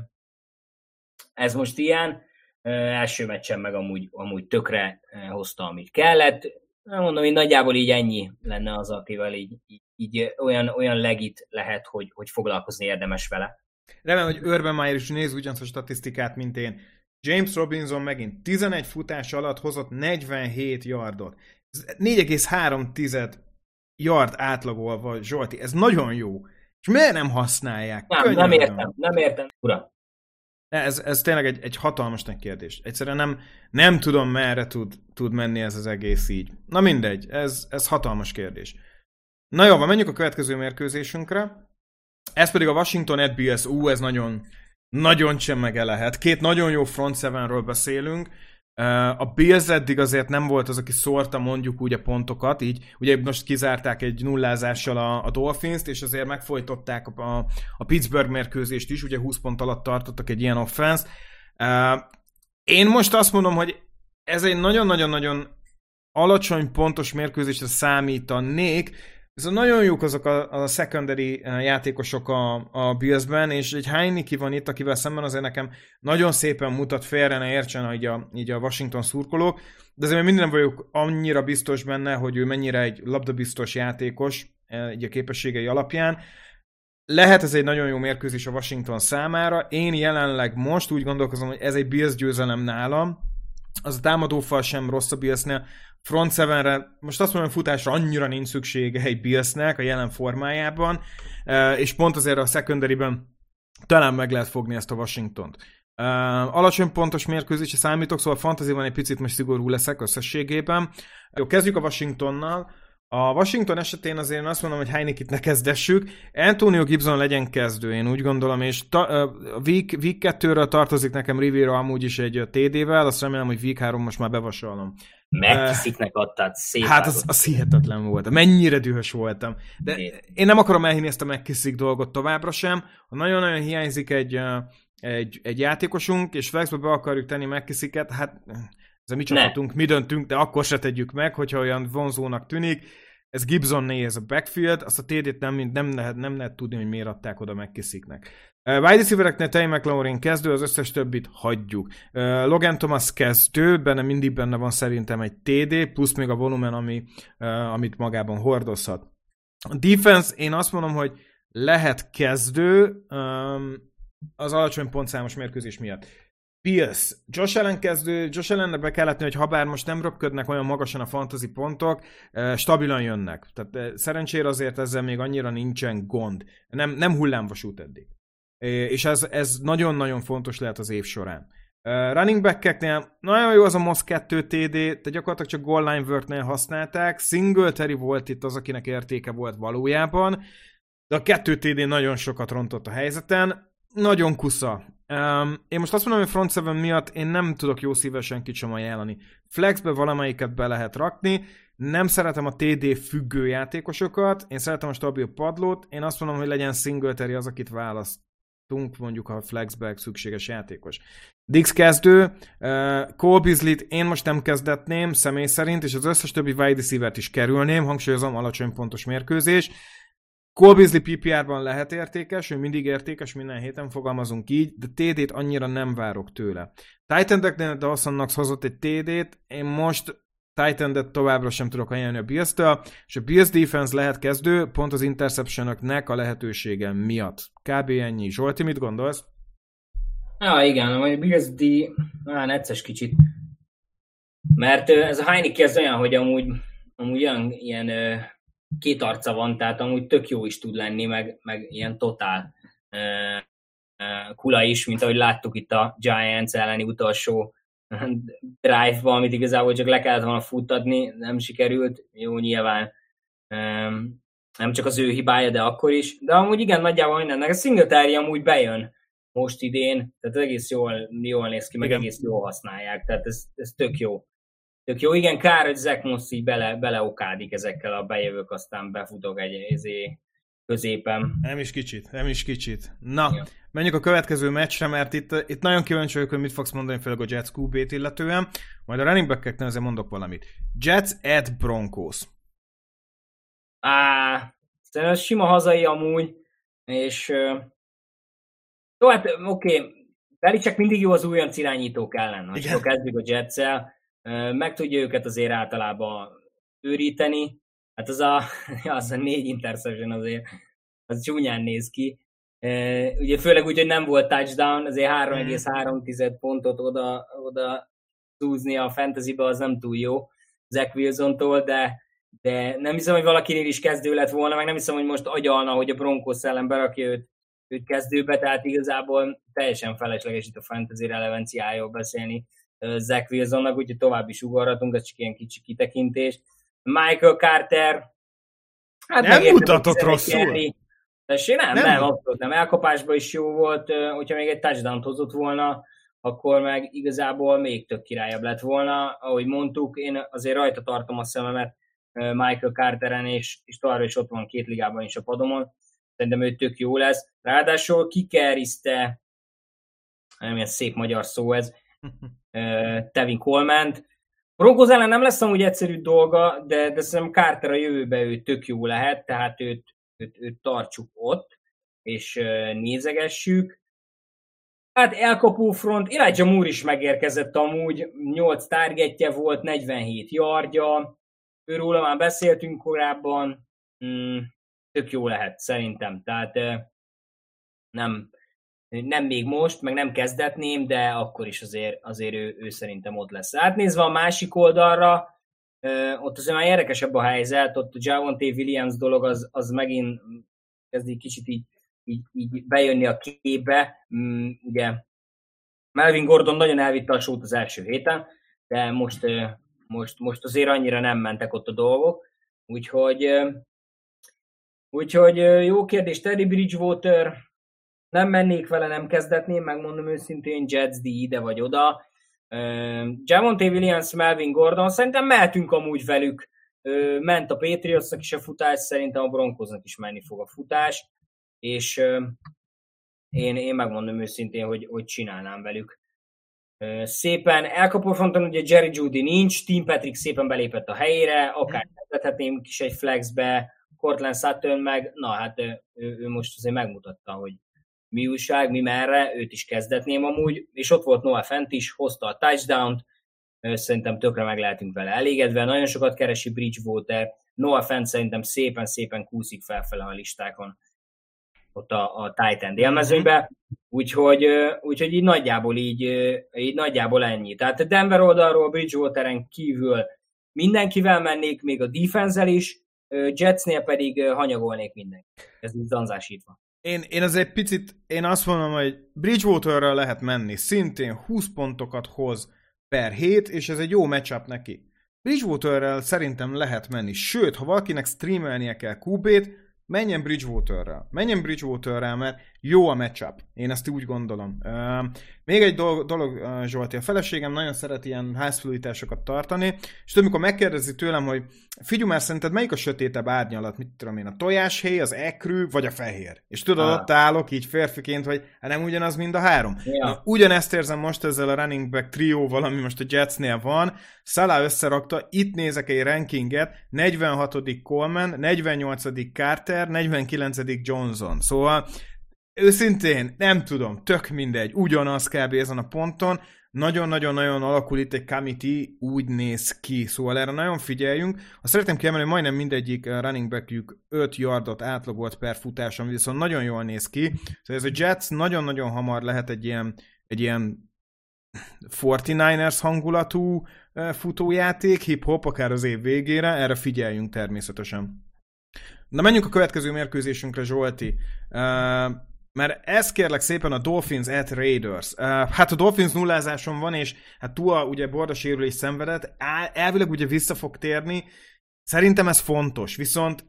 ez most ilyen. Első meccsen meg amúgy, amúgy tökre hozta, amit kellett. Mondom, hogy nagyjából így ennyi lenne az, akivel így, így, így olyan, olyan legit lehet, hogy, hogy foglalkozni érdemes vele. Remélem, hogy Urban Meyer is néz ugyanazt a statisztikát, mint én. James Robinson megint tizenegy futás alatt hozott negyvenhét yardot. Ez négy egész három yard átlagolva, Zsolti, ez nagyon jó. És miért nem használják? Nem, nem értem, nem értem, ura. Ez, ez tényleg egy, egy hatalmas nagy kérdés. Egyszerűen nem, nem tudom, merre tud, tud menni ez az egész így. Na mindegy, ez, ez hatalmas kérdés. Na jó, menjünk a következő mérkőzésünkre. Ez pedig a Washington at Bills. Ú, ez nagyon... Nagyon csemege lehet. Két nagyon jó front sevenről beszélünk. A Bills eddig azért nem volt az, aki szórta mondjuk úgy a pontokat, így ugye most kizárták egy nullázással a, a Dolphins-t, és azért megfojtották a, a Pittsburgh mérkőzést is, ugye húsz pont alatt tartottak egy ilyen offense. Én most azt mondom, hogy ez egy nagyon-nagyon-nagyon alacsony pontos mérkőzésre számítanék. Ez nagyon jók azok a, a secondary játékosok a, a Billsben, és egy Heineke van itt, akivel szemben azért nekem nagyon szépen mutat, félre ne értsen így a, így a Washington szurkolók, de azért minden nem vagyok annyira biztos benne, hogy ő mennyire egy labdabiztos játékos így a képességei alapján. Lehet ez egy nagyon jó mérkőzés a Washington számára. Én jelenleg most úgy gondolkozom, hogy ez egy Bills győzelem nálam. Az a támadófal sem rossz a Billsnél. Front sevenre, most azt mondom, futásra annyira nincs szüksége egy Billsnek a jelen formájában, és pont azért a secondaryben talán meg lehet fogni ezt a Washingtont. Alacsony pontos mérkőzésre számítok, szóval fantasyban egy picit most szigorú leszek összességében. Jó, kezdjük a Washingtonnal. A Washington esetén azért én azt mondom, hogy Heinekit ne kezdessük. Antonio Gibson legyen kezdő, én úgy gondolom, és ta, a week, week kettőről tartozik nekem Rivera amúgy is egy té dé-vel, azt remélem, hogy week három most már bevasalom. McKissicknek adtad, szép. Hát az, az hihetetlen volt. Mennyire dühös voltam. De én nem akarom elhinni ezt a McKissick dolgot továbbra sem. Ha nagyon-nagyon hiányzik egy, egy, egy játékosunk, és flexbe be akarjuk tenni McKissicket, hát ez mi csapatunk, mi döntünk, de akkor se tegyük meg, hogyha olyan vonzónak tűnik. Ez Gibson ez a backfield, azt a té dét nem, nem, lehet, nem lehet tudni, hogy miért adták oda McKissicknek. Uh, wide receivereknél Terry McLaurin kezdő, az összes többit hagyjuk. Uh, Logan Thomas kezdő, benne mindig benne van szerintem egy té dé, plusz még a volumen, ami, uh, amit magában hordozhat. A defense, én azt mondom, hogy lehet kezdő um, az alacsony pontszámos mérkőzés miatt. Bills. Josh Allen kezdő, Josh Allennek be kell látni, hogy habár most nem röpködnek olyan magasan a fantasy pontok, stabilan jönnek. Tehát szerencsére azért ezzel még annyira nincsen gond. Nem, nem hullámvasút eddig. És ez, ez nagyon-nagyon fontos lehet az év során. Running back-eknél nagyon jó az a Moss kettő té dé, de gyakorlatilag csak goal line work-nél használták. Singletary volt itt az, akinek értéke volt valójában, de a kettő té dé nagyon sokat rontott a helyzeten. nagyon kusza. Um, én most azt mondom, hogy front seven miatt én nem tudok jó szívesen kicsom ajánlani. Flexbe valamelyiket be lehet rakni, nem szeretem a té dé függő játékosokat, én szeretem a stabil padlót, én azt mondom, hogy legyen Singletary az, akit választunk, mondjuk a flexbe szükséges játékos. Dix kezdő, uh, Cole Beasley-t én most nem kezdetném személy szerint, és az összes többi wide receiver-t is kerülném, hangsúlyozom, alacsony pontos mérkőzés. Cole Beasley pé pé er-ban lehet értékes, ő mindig értékes, minden héten fogalmazunk így, de té dét annyira nem várok tőle. Titan-eknél Dawson Knox hozott egy té dét, én most Titan-et továbbra sem tudok ajánlani a Bills-től, és a Bills defense lehet kezdő, pont az interceptionoknek a lehetősége miatt. Kb. Ennyi. Zsolti, mit gondolsz? Ja, igen, a Bills D, á, necces kicsit. Mert ez a Heineke ez olyan, hogy amúgy, amúgy olyan ilyen két arca van, tehát amúgy tök jó is tud lenni, meg, meg ilyen totál uh, uh, kula is, mint ahogy láttuk itt a Giants elleni utolsó drive-ban, amit igazából csak le kellett volna futtatni, nem sikerült, jó nyilván um, nem csak az ő hibája, de akkor is, de amúgy igen, nagyjából mindennek. A Singletary amúgy bejön most idén, tehát egész jól, jól néz ki, meg igen. Egész jól használják, tehát ez, ez tök jó. Tök jó, igen, kár, hogy Zach Moss így bele, beleokádik ezekkel a bejövők, aztán befutok egy ezé középen. Nem is kicsit, nem is kicsit. Na, ja. Menjünk a következő meccsre, mert itt, itt nagyon kíváncsi vagyok, hogy mit fogsz mondani, főleg a Jets kú bét illetően. Majd a running back-eknél azért mondok valamit. Jets at Broncos. Á, szerintem sima hazai amúgy, és jó, hát oké, okay. Belichick mindig jó az újonc irányítók ellen, ha kezdjük a Jets-el. Meg tudja őket azért általában őríteni. Hát az a, az a négy interception azért, az csúnyán néz ki. Ugye főleg úgy, hogy nem volt touchdown, azért három egész három pontot oda, oda zúzni a fantasybe, az nem túl jó Zach Wilsontól, de, de nem hiszem, hogy valakinél is kezdő lett volna, meg nem hiszem, hogy most agyalna, hogy a Broncos ellen berakja őt, őt kezdőbe, tehát igazából teljesen felesleges itt a fantasy relevanciájáról beszélni Zach Wilsonnak, úgyhogy tovább is ugorhatunk, ez csak ilyen kicsi kitekintés. Michael Carter, hát nem mutatott rosszul. Tessék, nem, nem, nem, abszolút nem. Elkapásban is jó volt, hogyha még egy touchdown-t hozott volna, akkor meg igazából még tök királyabb lett volna. Ahogy mondtuk, én azért rajta tartom a szememet Michael Carteren, és, és továbbra is ott van két ligában is a padomon. Szerintem ő tök jó lesz. Ráadásul kikerizte, nem ilyen szép magyar szó ez, Tevin Coleman-t. Broncos ellen nem lesz amúgy egyszerű dolga, de, de szerintem Carter a jövőben ő tök jó lehet, tehát őt, őt, őt tartsuk ott, és nézegessük. Hát elkapó front, Elijah Moore is megérkezett amúgy, nyolc targetje volt, negyvenhét yardja, őróla már beszéltünk korábban, hmm, tök jó lehet szerintem, tehát nem, nem még most, meg nem kezdetném, de akkor is azért, azért ő, ő szerintem ott lesz. Átnézve a másik oldalra, ott azért már érdekesebb a helyzet, ott a Javonte Williams dolog az, az megint kezdi kicsit így, így, így bejönni a képbe. Ugye Melvin Gordon nagyon elvitte a sót az első héten, de most, most, most azért annyira nem mentek ott a dolgok. Úgyhogy, úgyhogy jó kérdés, Teddy Bridgewater, nem mennék vele, nem kezdetném, megmondom őszintén, Jets D ide vagy oda. Uh, Javonte Williams, Melvin Gordon, szerintem mehetünk amúgy velük. Uh, ment a Patriotsnak is a futás, szerintem a Broncosnak is menni fog a futás, és uh, én, én megmondom őszintén, hogy, hogy csinálnám velük. Uh, szépen elkapó fronton, ugye Jerry Jeudy nincs, Tim Patrick szépen belépett a helyére, akár kezdethetném is egy flexbe, Cortland Sutton meg, na hát ő, ő most azért megmutatta, hogy mi újság, mi merre, őt is kezdetném amúgy, és ott volt Noah Fant is, hozta a touchdown-t, szerintem tökre meg lehetünk vele elégedve, nagyon sokat keresi Bridgewater, Noah Fant szerintem szépen-szépen kúszik felfele a listákon, ott a, a tight end élmezőnyben, úgyhogy, úgyhogy így nagyjából így, így nagyjából ennyi. Tehát a Denver oldalról Bridgewateren kívül mindenkivel mennék, még a defense-el is, Jetsnél pedig hanyagolnék mindenki. Ez így zanzásítva. Én, én azért picit, én azt mondom, hogy Bridgewaterrel lehet menni, szintén húsz pontokat hoz per hét, és ez egy jó matchup neki. Bridgewaterrel szerintem lehet menni, sőt, ha valakinek streamelnie kell kú bét, menjen Bridgewaterrel. Menjen Bridgewaterrel, mert jó a matchup. Én ezt úgy gondolom. Uh, még egy dolog, dolog uh, Zsolti, a feleségem nagyon szeret ilyen házfelújításokat tartani, és tudod, amikor megkérdezi tőlem, hogy figyelj már, szerinted melyik a sötétebb árnyalat, mit tudom én, a tojáshéj, az ekrű, vagy a fehér? És tudod, ah. ott állok így férfiként, hogy hát nem ugyanaz, mind a három. Ja. Na, ugyanezt érzem most ezzel a running back trióval, ami most a Jetsnél van. Salah összerakta, itt nézek egy rankinget, negyvenhatodik Coleman, negyvennyolcadik Carter, negyvenkilencedik Johnson. Szóval őszintén nem tudom, tök mindegy, ugyanaz kb. Ezen a ponton, nagyon-nagyon-nagyon alakul itt egy committee, úgy néz ki, szóval erre nagyon figyeljünk. Azt szeretném kiemelni, hogy majdnem mindegyik running backjük öt yardot átlagolt per futáson, viszont nagyon jól néz ki. Szóval ez a Jets nagyon-nagyon hamar lehet egy ilyen, egy ilyen negyvenkilencesek hangulatú futójáték, hip-hop, akár az év végére, erre figyeljünk természetesen. Na menjünk a következő mérkőzésünkre, Zsolti. Uh, mert ez kérlek szépen a Dolphins at Raiders. Uh, hát a Dolphins nullázáson van, és hát Tua ugye bordasérülés szenvedett, elvileg ugye vissza fog térni. Szerintem ez fontos, viszont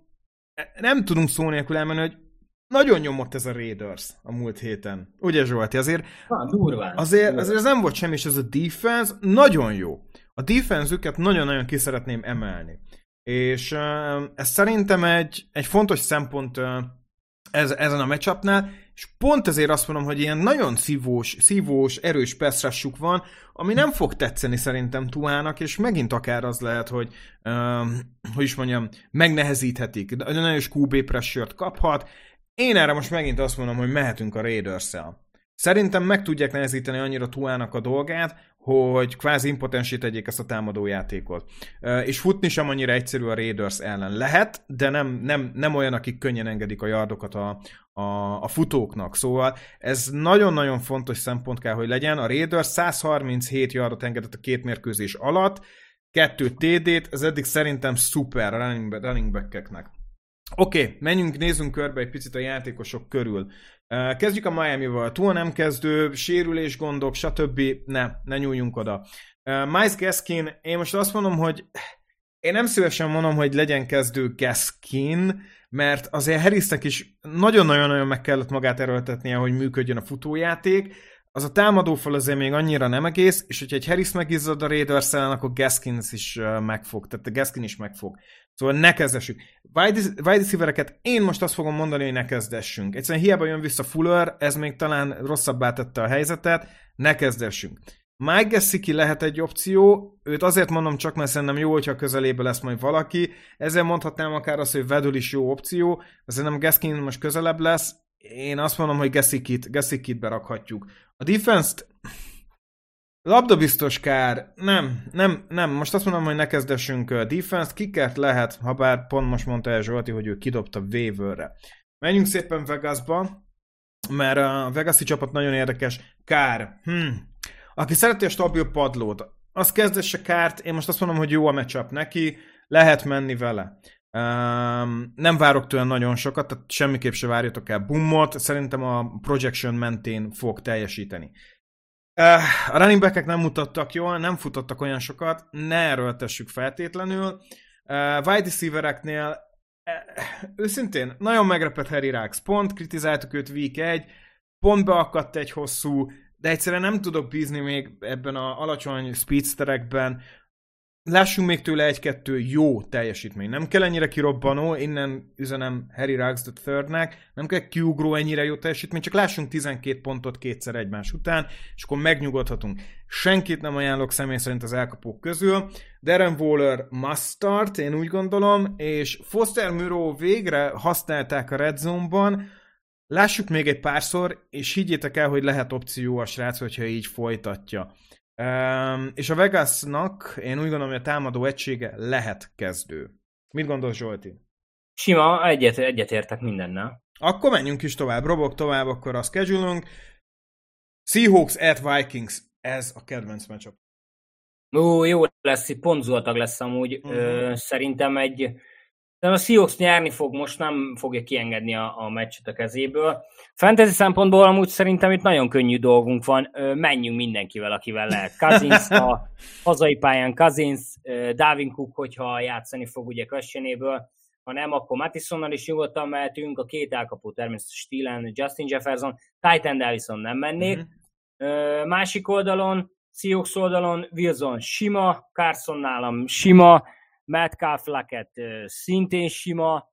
nem tudunk szó nélkül elmenni, hogy nagyon nyomott ez a Raiders a múlt héten. Ugye Zsolti? Azért, ha, durván. Azért, azért ez nem volt semmi, és ez a defense nagyon jó. A defense-üket nagyon-nagyon ki szeretném emelni. És uh, ez szerintem egy, egy fontos szempont uh, ez, ezen a matchupnál, és pont ezért azt mondom, hogy ilyen nagyon szívós, szívós erős pass-rushuk van, ami nem fog tetszeni szerintem Tuának, és megint akár az lehet, hogy uh, hogy is mondjam, megnehezíthetik. Nagyon erős kú bé pressure-t kaphat. Én erre most megint azt mondom, hogy mehetünk a Raiders-szel. Szerintem meg tudják nehezíteni annyira Tuának a dolgát, hogy kvázi impotensé tegyék ezt a támadójátékot. És futni sem annyira egyszerű a Raiders ellen. Lehet, de nem, nem, nem olyan, akik könnyen engedik a yardokat a, a, a futóknak. Szóval ez nagyon-nagyon fontos szempont kell, hogy legyen. A Raiders száz harminchét yardot engedett a két mérkőzés alatt, kettő té dét, ez eddig szerintem szuper a running, running back-eknek. Oké, okay, menjünk, nézzünk körbe egy picit a játékosok körül. Kezdjük a Miami-val. Tua nem kezdő, sérülés, gondok, stb. Ne, ne nyúljunk oda. Myles Gaskin, én most azt mondom, hogy én nem szívesen mondom, hogy legyen kezdő Gaskin, mert azért Harrisnek is nagyon-nagyon-nagyon meg kellett magát erőltetnie, hogy működjön a futójáték. Az a támadófal azért még annyira nem egész, és hogyha egy Harris megizzad a Raiders ellen, akkor Gaskins is megfog, tehát a Gaskin is megfog. Szóval ne kezdessük. Wide receivereket én most azt fogom mondani, hogy ne kezdessünk. Egyszerűen hiába jön vissza Fuller, ez még talán rosszabbá tette a helyzetet, ne kezdessünk. Mike Gesicki lehet egy opció, őt azért mondom csak, mert szerintem jó, hogyha közelébe lesz majd valaki, ezzel mondhatnám akár azt, hogy Vedül is jó opció, de szerintem Gaskin most közelebb lesz, én azt mondom, hogy Gesickit, Gesickit berakhatjuk. A defense-t labdabiztos kár, nem, nem, nem, most azt mondom, hogy ne kezdessünk defense-t, kickert lehet, ha bár pont most mondta el Zsolti, hogy ő kidobta waiverre. Menjünk szépen Vegasba, mert a Vegasi csapat nagyon érdekes. Kár, hm. Aki szereti a stabil padlót, az kezdesse Kárt, én most azt mondom, hogy jó a matchup neki, lehet menni vele. Um, nem várok tőle nagyon sokat, tehát semmiképp se várjatok el boomot, szerintem a projection mentén fog teljesíteni. Uh, a running back-ek nem mutattak jól, nem futottak olyan sokat, ne erőltessük feltétlenül. Uh, wide receivereknél uh, őszintén nagyon megrepett Harry Ruggs, pont kritizáltuk őt week egy, pont beakadt egy hosszú, de egyszerűen nem tudok bízni még ebben az alacsony speedsterekben. Lássunk még tőle egy-kettő jó teljesítmény. Nem kell ennyire kirobbanó, innen üzenem Harry Ruggs the third-nek, nem kell kiugró ennyire jó teljesítmény, csak lássunk tizenkét pontot kétszer egymás után, és akkor megnyugodhatunk. Senkit nem ajánlok személy szerint az elkapók közül. Darren Waller must start, én úgy gondolom, és Foster Moreau végre használták a Red Zone-ban. Lássuk még egy párszor, és higgyétek el, hogy lehet opció a srác, hogyha így folytatja. Um, és a Vegasnak én úgy gondolom, hogy a támadó egysége lehet kezdő. Mit gondolsz, Zsolti? Sima, egyet, egyetértek mindennel. Akkor menjünk is tovább, robok tovább, akkor a schedule-ünk. Seahawks at Vikings, ez a kedvenc matchup. Ó, jó lesz, pont zoltag lesz amúgy. Uh-huh. Ö, szerintem egy... De a Seahawks nyerni fog, most nem fogja kiengedni a, a meccset a kezéből. Fantasy szempontból amúgy szerintem itt nagyon könnyű dolgunk van, menjünk mindenkivel, akivel lehet. Cousins, a hazai pályán Cousins, Dalvin Cook, hogyha játszani fog ugye questionéből, ha nem, akkor Mattisonnal is nyugodtan mehetünk, a két elkapó természetesen Thielen, Justin Jefferson, Tight end-el viszont nem mennék. Uh-huh. Másik oldalon, Seahawks oldalon Wilson sima, Carson nálam sima, Metcalf Lockett szintén sima,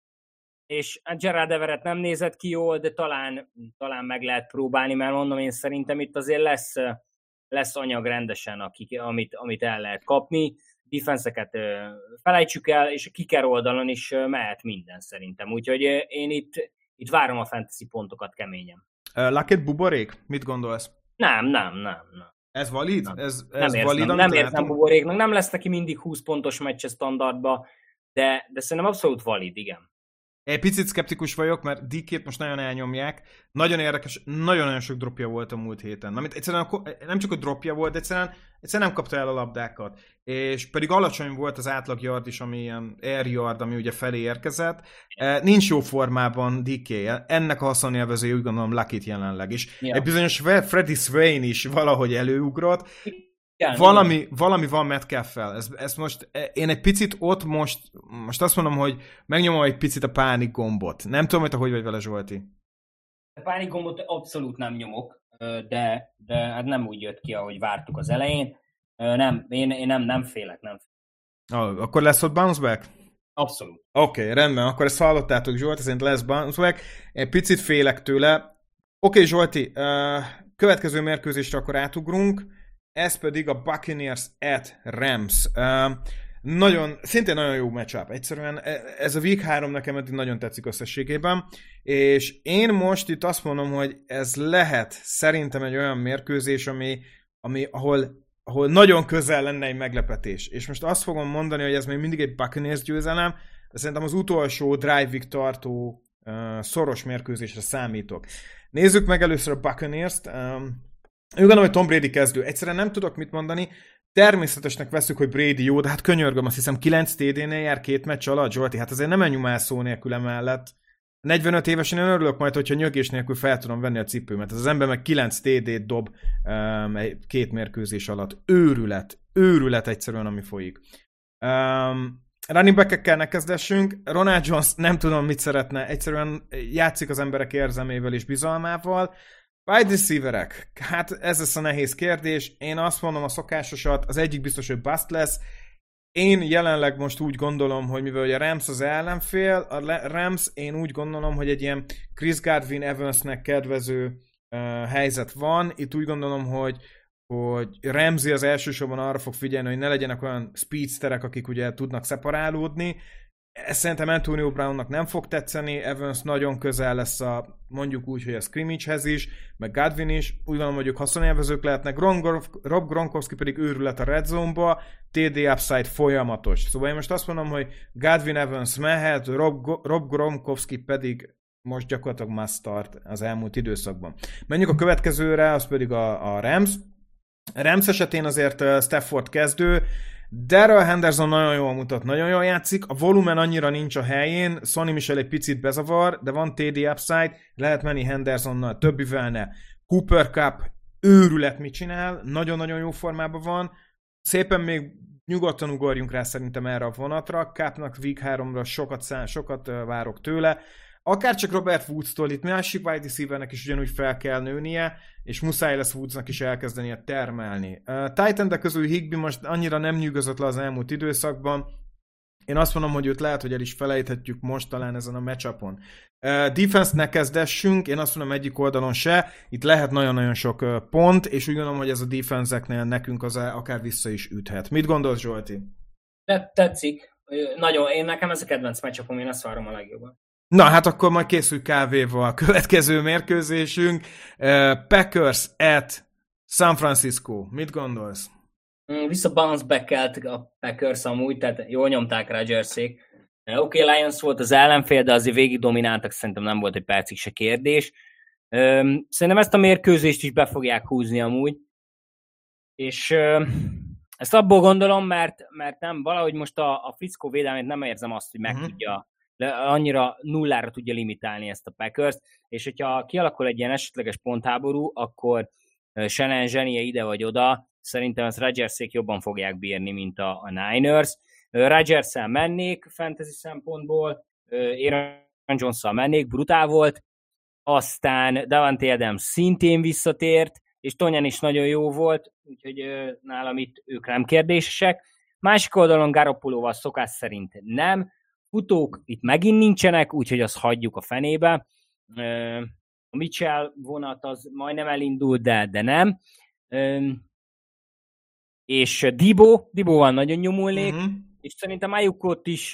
és Gerald Everett nem nézett ki jól, de talán, talán meg lehet próbálni, mert mondom, én szerintem itt azért lesz, lesz anyag rendesen, akik, amit, amit el lehet kapni. Defense-eket felejtsük el, és a kicker oldalon is mehet minden szerintem. Úgyhogy én itt, itt várom a fantasy pontokat keményen. Uh, Lockett buborék? Mit gondolsz? Nem, nem, nem. nem. Ez valid? Nem, ez, nem ez érzem, valid, nem érzem buboréknak. Nem lesz neki mindig húsz pontos meccse standardba, de, de szerintem abszolút valid, igen. Egy picit szkeptikus vagyok, mert dé ká-t most nagyon elnyomják. Nagyon érdekes, nagyon-nagyon sok dropja volt a múlt héten. Amit egyszerűen nem csak a dropja volt, egyszerűen, egyszerűen nem kapta el a labdákat. És pedig alacsony volt az átlag yard is, ami ilyen air yard, ami ugye felé érkezett. Nincs jó formában dé ká. Ennek a haszonélvezője úgy gondolom Lockett jelenleg is. Ja. Egy bizonyos Freddie Swain is valahogy előugrott. Igen, valami, igen. valami van Metcalf-fel. Ez, ez most, én egy picit ott most, most azt mondom, hogy megnyomom egy picit a pánik gombot. Nem tudom, hogy te hogy vagy vele, Zsolti. A pánik gombot abszolút nem nyomok, de, de hát nem úgy jött ki, ahogy vártuk az elején. Nem, én, én nem, nem félek, nem félek. Ah, akkor lesz ott bounce back? Abszolút. Oké, okay, rendben, akkor ezt hallottátok, Zsolti, szerint lesz bounce back. Egy picit félek tőle. Oké, okay, Zsolti, következő mérkőzésre akkor átugrunk. Ez pedig a Buccaneers at Rams. Uh, nagyon, szintén nagyon jó matchup. Egyszerűen ez a week három nekem eddig nagyon tetszik összességében, és én most itt azt mondom, hogy ez lehet szerintem egy olyan mérkőzés, ami, ami ahol, ahol nagyon közel lenne egy meglepetés. És most azt fogom mondani, hogy ez még mindig egy Buccaneers győzelem, de szerintem az utolsó drive-ig tartó uh, szoros mérkőzésre számítok. Nézzük meg először a Buccaneers-t. Um, Úgy gondolom, hogy Tom Brady kezdő. Egyszerűen nem tudok mit mondani. Természetesnek veszük, hogy Brady jó, de hát könyörgöm, azt hiszem kilenc té dé-nél jár két meccs alatt, Zsolti. Hát azért nem menjünk már szó nélkül emellett. negyvenöt évesen én örülök majd, hogyha nyögés nélkül fel tudom venni a cipőmet. Ez az ember meg kilenc té dé-t dob um, két mérkőzés alatt. Őrület. Őrület egyszerűen, ami folyik. Um, running back-ekkel ne kezdessünk. Ronald Jones nem tudom, mit szeretne. Egyszerűen játszik az emberek érzelmével és bizalmával. Wide receiverek. Hát ez lesz a nehéz kérdés. Én azt mondom a szokásosat, az egyik biztos, hogy bust lesz. Én jelenleg most úgy gondolom, hogy mivel a Rams az ellenfél, a Rams én úgy gondolom, hogy egy ilyen Chris Godwin Evansnek kedvező uh, helyzet van. Itt úgy gondolom, hogy, hogy Ramsey az elsősorban arra fog figyelni, hogy ne legyenek olyan speedsterek, akik ugye tudnak szeparálódni. Ez szerintem Antonio Brownnak nem fog tetszeni, Evans nagyon közel lesz a, mondjuk úgy, hogy a scrimmage-hez is, meg Godwin is, úgy gondolom, hogy ők haszonélvezők lehetnek, Rob Gronkowski pedig őrület a red zone-ba, té dé upside folyamatos. Szóval én most azt mondom, hogy Godwin Evans mehet, Rob, Rob Gronkowski pedig most gyakorlatilag must start az elmúlt időszakban. Menjünk a következőre, az pedig a, a Rams. A Rams esetén azért Stafford kezdő, Darrell Henderson nagyon jól mutat, nagyon jól játszik, a volumen annyira nincs a helyén, Sonny Michel egy picit bezavar, de van té dé upside, lehet menni Hendersonnal, többivel ne. Cooper Cup őrület mit csinál, nagyon-nagyon jó formában van, szépen még nyugodtan ugorjunk rá szerintem erre a vonatra, Cupnak week háromra sokat, szá- sokat várok tőle, akár csak Robert Woods-tól itt másik wide receivernek is ugyanúgy fel kell nőnie, és muszáj lesz Woodsnak is elkezdenie termelni. Uh, Titan-de közül Higbee most annyira nem nyűgözött le az elmúlt időszakban. Én azt mondom, hogy őt lehet, hogy el is felejthetjük most talán ezen a matchupon. Uh, defense ne kezdessünk, én azt mondom egyik oldalon se. Itt lehet nagyon-nagyon sok uh, pont, és úgy gondolom, hogy ez a defense-eknél nekünk az akár vissza is üthet. Mit gondolsz, Zsolti? Tetszik. Nagyon, én nekem ez a kedvenc matchupom, én ezt várom a legjobban. Na, hát akkor majd készülj kávéval a következő mérkőzésünk. Uh, Packers at San Francisco. Mit gondolsz? Vissza bounce back-elt a Packers amúgy, tehát jól nyomták Rodgersék. Oké, okay, Lions volt az ellenfél, de azért végig domináltak, szerintem nem volt egy percig se kérdés. Szerintem ezt a mérkőzést is be fogják húzni amúgy. És ezt abból gondolom, mert, mert nem, valahogy most a, a fickó védelmét nem érzem azt, hogy meg uh-huh. tudja, annyira nullára tudja limitálni ezt a Packers, és hogyha kialakul egy ilyen esetleges pontháború, akkor Shannon zsenie ide vagy oda, szerintem ezt Rodgersék jobban fogják bírni, mint a, a Niners. Rodgers-szel mennék fantasy szempontból, Aaron Jones-szal mennék, brutál volt, aztán Davante Adams szintén visszatért, és Tonyan is nagyon jó volt, úgyhogy nálam itt ők nem kérdésesek. Másik oldalon Garoppolóval szokás szerint nem. Futók itt megint nincsenek, úgyhogy azt hagyjuk a fenébe. A Mitchell vonat az majdnem elindult, de, de nem. És Debo, Deboval nagyon nyomulnék, uh-huh. és szerintem Ayukot is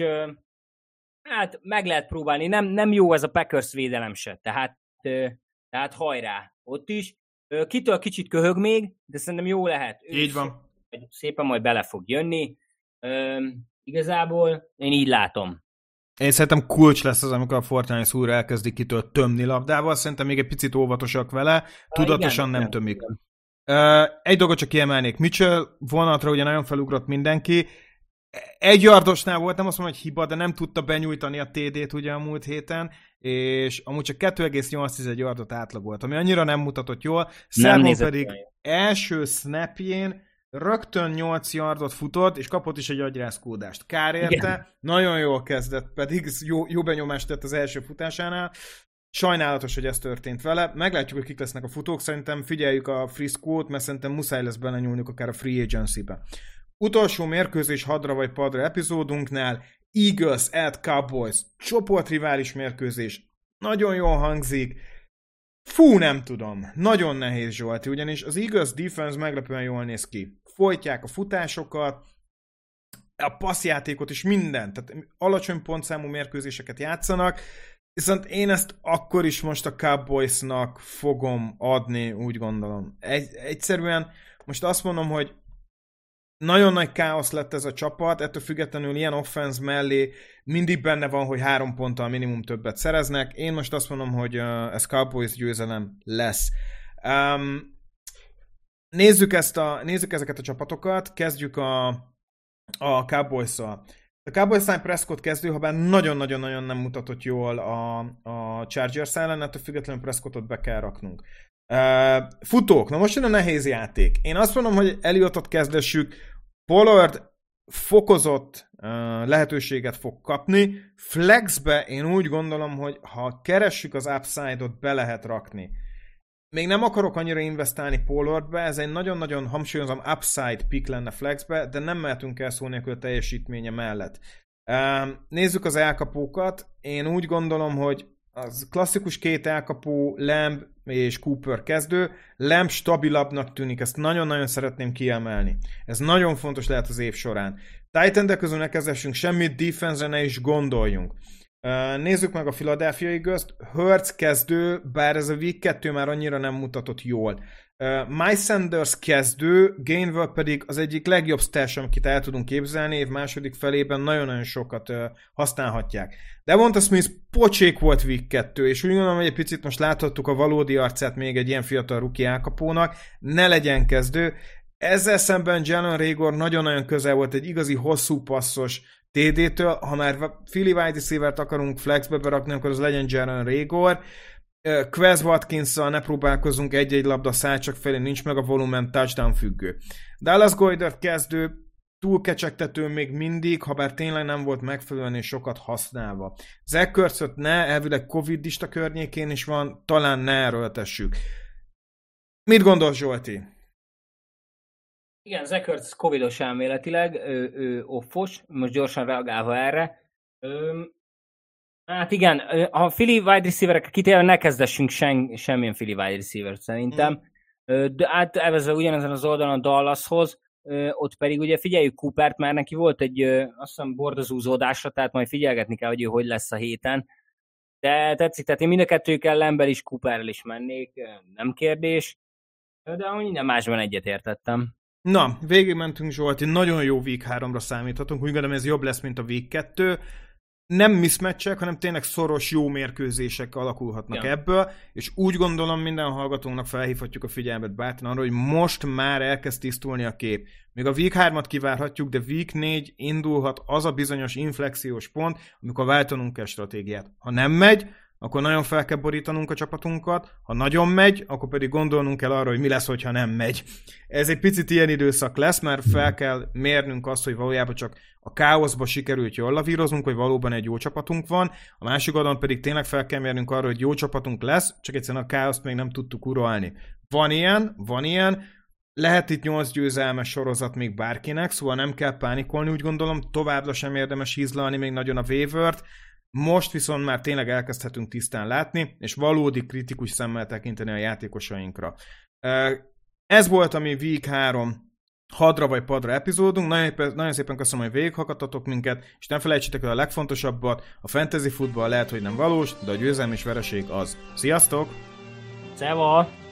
hát meg lehet próbálni. Nem, nem jó ez a Packers védelem se, tehát, tehát hajrá ott is. Kitől kicsit köhög még, de szerintem jó lehet. Ő így van. Szépen majd bele fog jönni. Üm, igazából én így látom. Én szerintem kulcs lesz az, amikor a Fortnite újra elkezdik kitől tömni labdával. Szerintem még egy picit óvatosak vele. Tudatosan ah, igen, nem tömik. Uh, egy dolgot csak kiemelnék. Mitchell vonatra ugye nagyon felugrott mindenki. Egy yardosnál volt, nem azt mondom, hogy hiba, de nem tudta benyújtani a té dét ugye a múlt héten, és amúgy csak kettő egész nyolc yardot átlagolt, ami annyira nem mutatott jól. Szermon pedig első snapjén rögtön nyolc yardot futott, és kapott is egy agyrázkódást. Kár érte, igen. Nagyon jól kezdett, pedig jó, jó benyomást tett az első futásánál. Sajnálatos, hogy ez történt vele. Meglátjuk, hogy kik lesznek a futók. Szerintem figyeljük a Frisco-t, mert szerintem muszáj lesz belenyúlnunk akár a Free Agency-be. Utolsó mérkőzés hadra vagy padra epizódunknál Eagles at Cowboys. Csoportrivális mérkőzés. Nagyon jól hangzik. Fú, nem tudom. Nagyon nehéz, Zsolti, ugyanis az Eagles defense meglepően jól néz ki. Folytják a futásokat, a passzjátékot is mindent. Tehát alacsony pontszámú mérkőzéseket játszanak, viszont én ezt akkor is most a Cowboysnak fogom adni, úgy gondolom. Egy, egyszerűen most azt mondom, hogy nagyon nagy káosz lett ez a csapat, ettől függetlenül ilyen offense mellé mindig benne van, hogy három ponttal minimum többet szereznek. Én most azt mondom, hogy uh, ez Cowboys győzelem lesz. Um, nézzük, ezt a, nézzük ezeket a csapatokat, kezdjük a, a Cowboys-szal. A Cowboys-nál Prescott kezdő, ha bár nagyon-nagyon-nagyon nem mutatott jól a, a Chargers ellen, ettől függetlenül Prescottot be kell raknunk. Uh, futók, na most jön a nehéz játék. Én azt mondom, hogy Elliotot kezdessük, Pollard fokozott uh, lehetőséget fog kapni, flexbe én úgy gondolom, hogy ha keressük az upside-ot, be lehet rakni. Még nem akarok annyira investálni Pollardbe, ez egy nagyon-nagyon hangsúlyozom upside pick lenne flexbe, de nem mehetünk el szó nélkül a teljesítménye mellett. Uh, nézzük az elkapókat, én úgy gondolom, hogy az klasszikus két elkapó, Lamb és Cooper kezdő. Lamb stabilabbnak tűnik, ezt nagyon-nagyon szeretném kiemelni. Ez nagyon fontos lehet az év során. Tight endek közül ne kezdessünk semmit, defense-re ne is gondoljunk. Nézzük meg a Philadelphia Eagles-t. Hurts kezdő, bár ez a week kettő már annyira nem mutatott jól. Uh, Miles Sanders kezdő, Gainwell pedig az egyik legjobb stash, amit el tudunk képzelni, év második felében nagyon-nagyon sokat uh, használhatják. Devonta Smith pocsék volt week kettő, és úgy gondolom, hogy egy picit most láthattuk a valódi arcát még egy ilyen fiatal rookie elkapónak, ne legyen kezdő. Ezzel szemben Jalen Reagor nagyon-nagyon közel volt egy igazi hosszú passzos té dé-től, ha már Philly wide receiver-t akarunk flexbe berakni, akkor az legyen Jalen Reagor. Quez Watkinsszal ne próbálkozunk egy-egy labda szájcsak felé, nincs meg a volumen, touchdown függő. Dallas Goedert kezdő, túl kecsegtető még mindig, ha bár tényleg nem volt megfelelően és sokat használva. Zach Ertz-öt ne, elvileg covidista környékén is van, talán ne erőltessük. Mit gondolsz, Zsolti? Igen, Zach Ertz covidos elméletileg, ő, ő offos, most gyorsan reagálva erre. Üm, Hát igen, ha a Philly wide receiver-ekre kitérve, ne kezdessünk sen, semmilyen Philly wide receiver-t szerintem. Mm. De átvezve ugyanezen az oldalon Dallashoz, ott pedig ugye figyeljük Coopert, mert neki volt egy azt hiszem bordazúzódásra, tehát majd figyelgetni kell, hogy ő hogy lesz a héten. De tetszik, tehát én mind a kettőkkel Lamb-el is, Cooperrel is mennék, nem kérdés. De amúgy minden másban egyetértettem. Na, végigmentünk, Zsolti, nagyon jó week háromra számíthatunk, úgy gondolom ez jobb lesz, mint a week kettő. Nem mismatchek, hanem tényleg szoros, jó mérkőzések alakulhatnak ja. ebből, és úgy gondolom minden hallgatónak felhívhatjuk a figyelmet bátran arra, hogy most már elkezd tisztulni a kép. Még a week hármat kivárhatjuk, de week négy indulhat az a bizonyos inflexiós pont, amikor váltanunk kell stratégiát. Ha nem megy, akkor nagyon fel kell borítanunk a csapatunkat, ha nagyon megy, akkor pedig gondolnunk kell arra, hogy mi lesz, hogyha nem megy. Ez egy picit ilyen időszak lesz, mert fel kell mérnünk azt, hogy valójában csak a káoszba sikerült jól lavíroznunk, hogy valóban egy jó csapatunk van, a másik oldalon pedig tényleg fel kell mérnünk arra, hogy jó csapatunk lesz, csak egyszerűen a káoszt még nem tudtuk uralni. Van ilyen, van ilyen, lehet itt nyolc győzelmes sorozat még bárkinek, szóval nem kell pánikolni, úgy gondolom, továbbra sem érdemes hízlalni még nagyon a waivert. Most viszont már tényleg elkezdhetünk tisztán látni, és valódi kritikus szemmel tekinteni a játékosainkra. Ez volt a mi Week három hadra vagy padra epizódunk. Nagyon, nagyon szépen köszönöm, hogy végighallgattatok minket, és nem felejtsétek el a legfontosabbat, a fantasy futball lehet, hogy nem valós, de a győzelem és vereség az. Sziasztok! Szeva!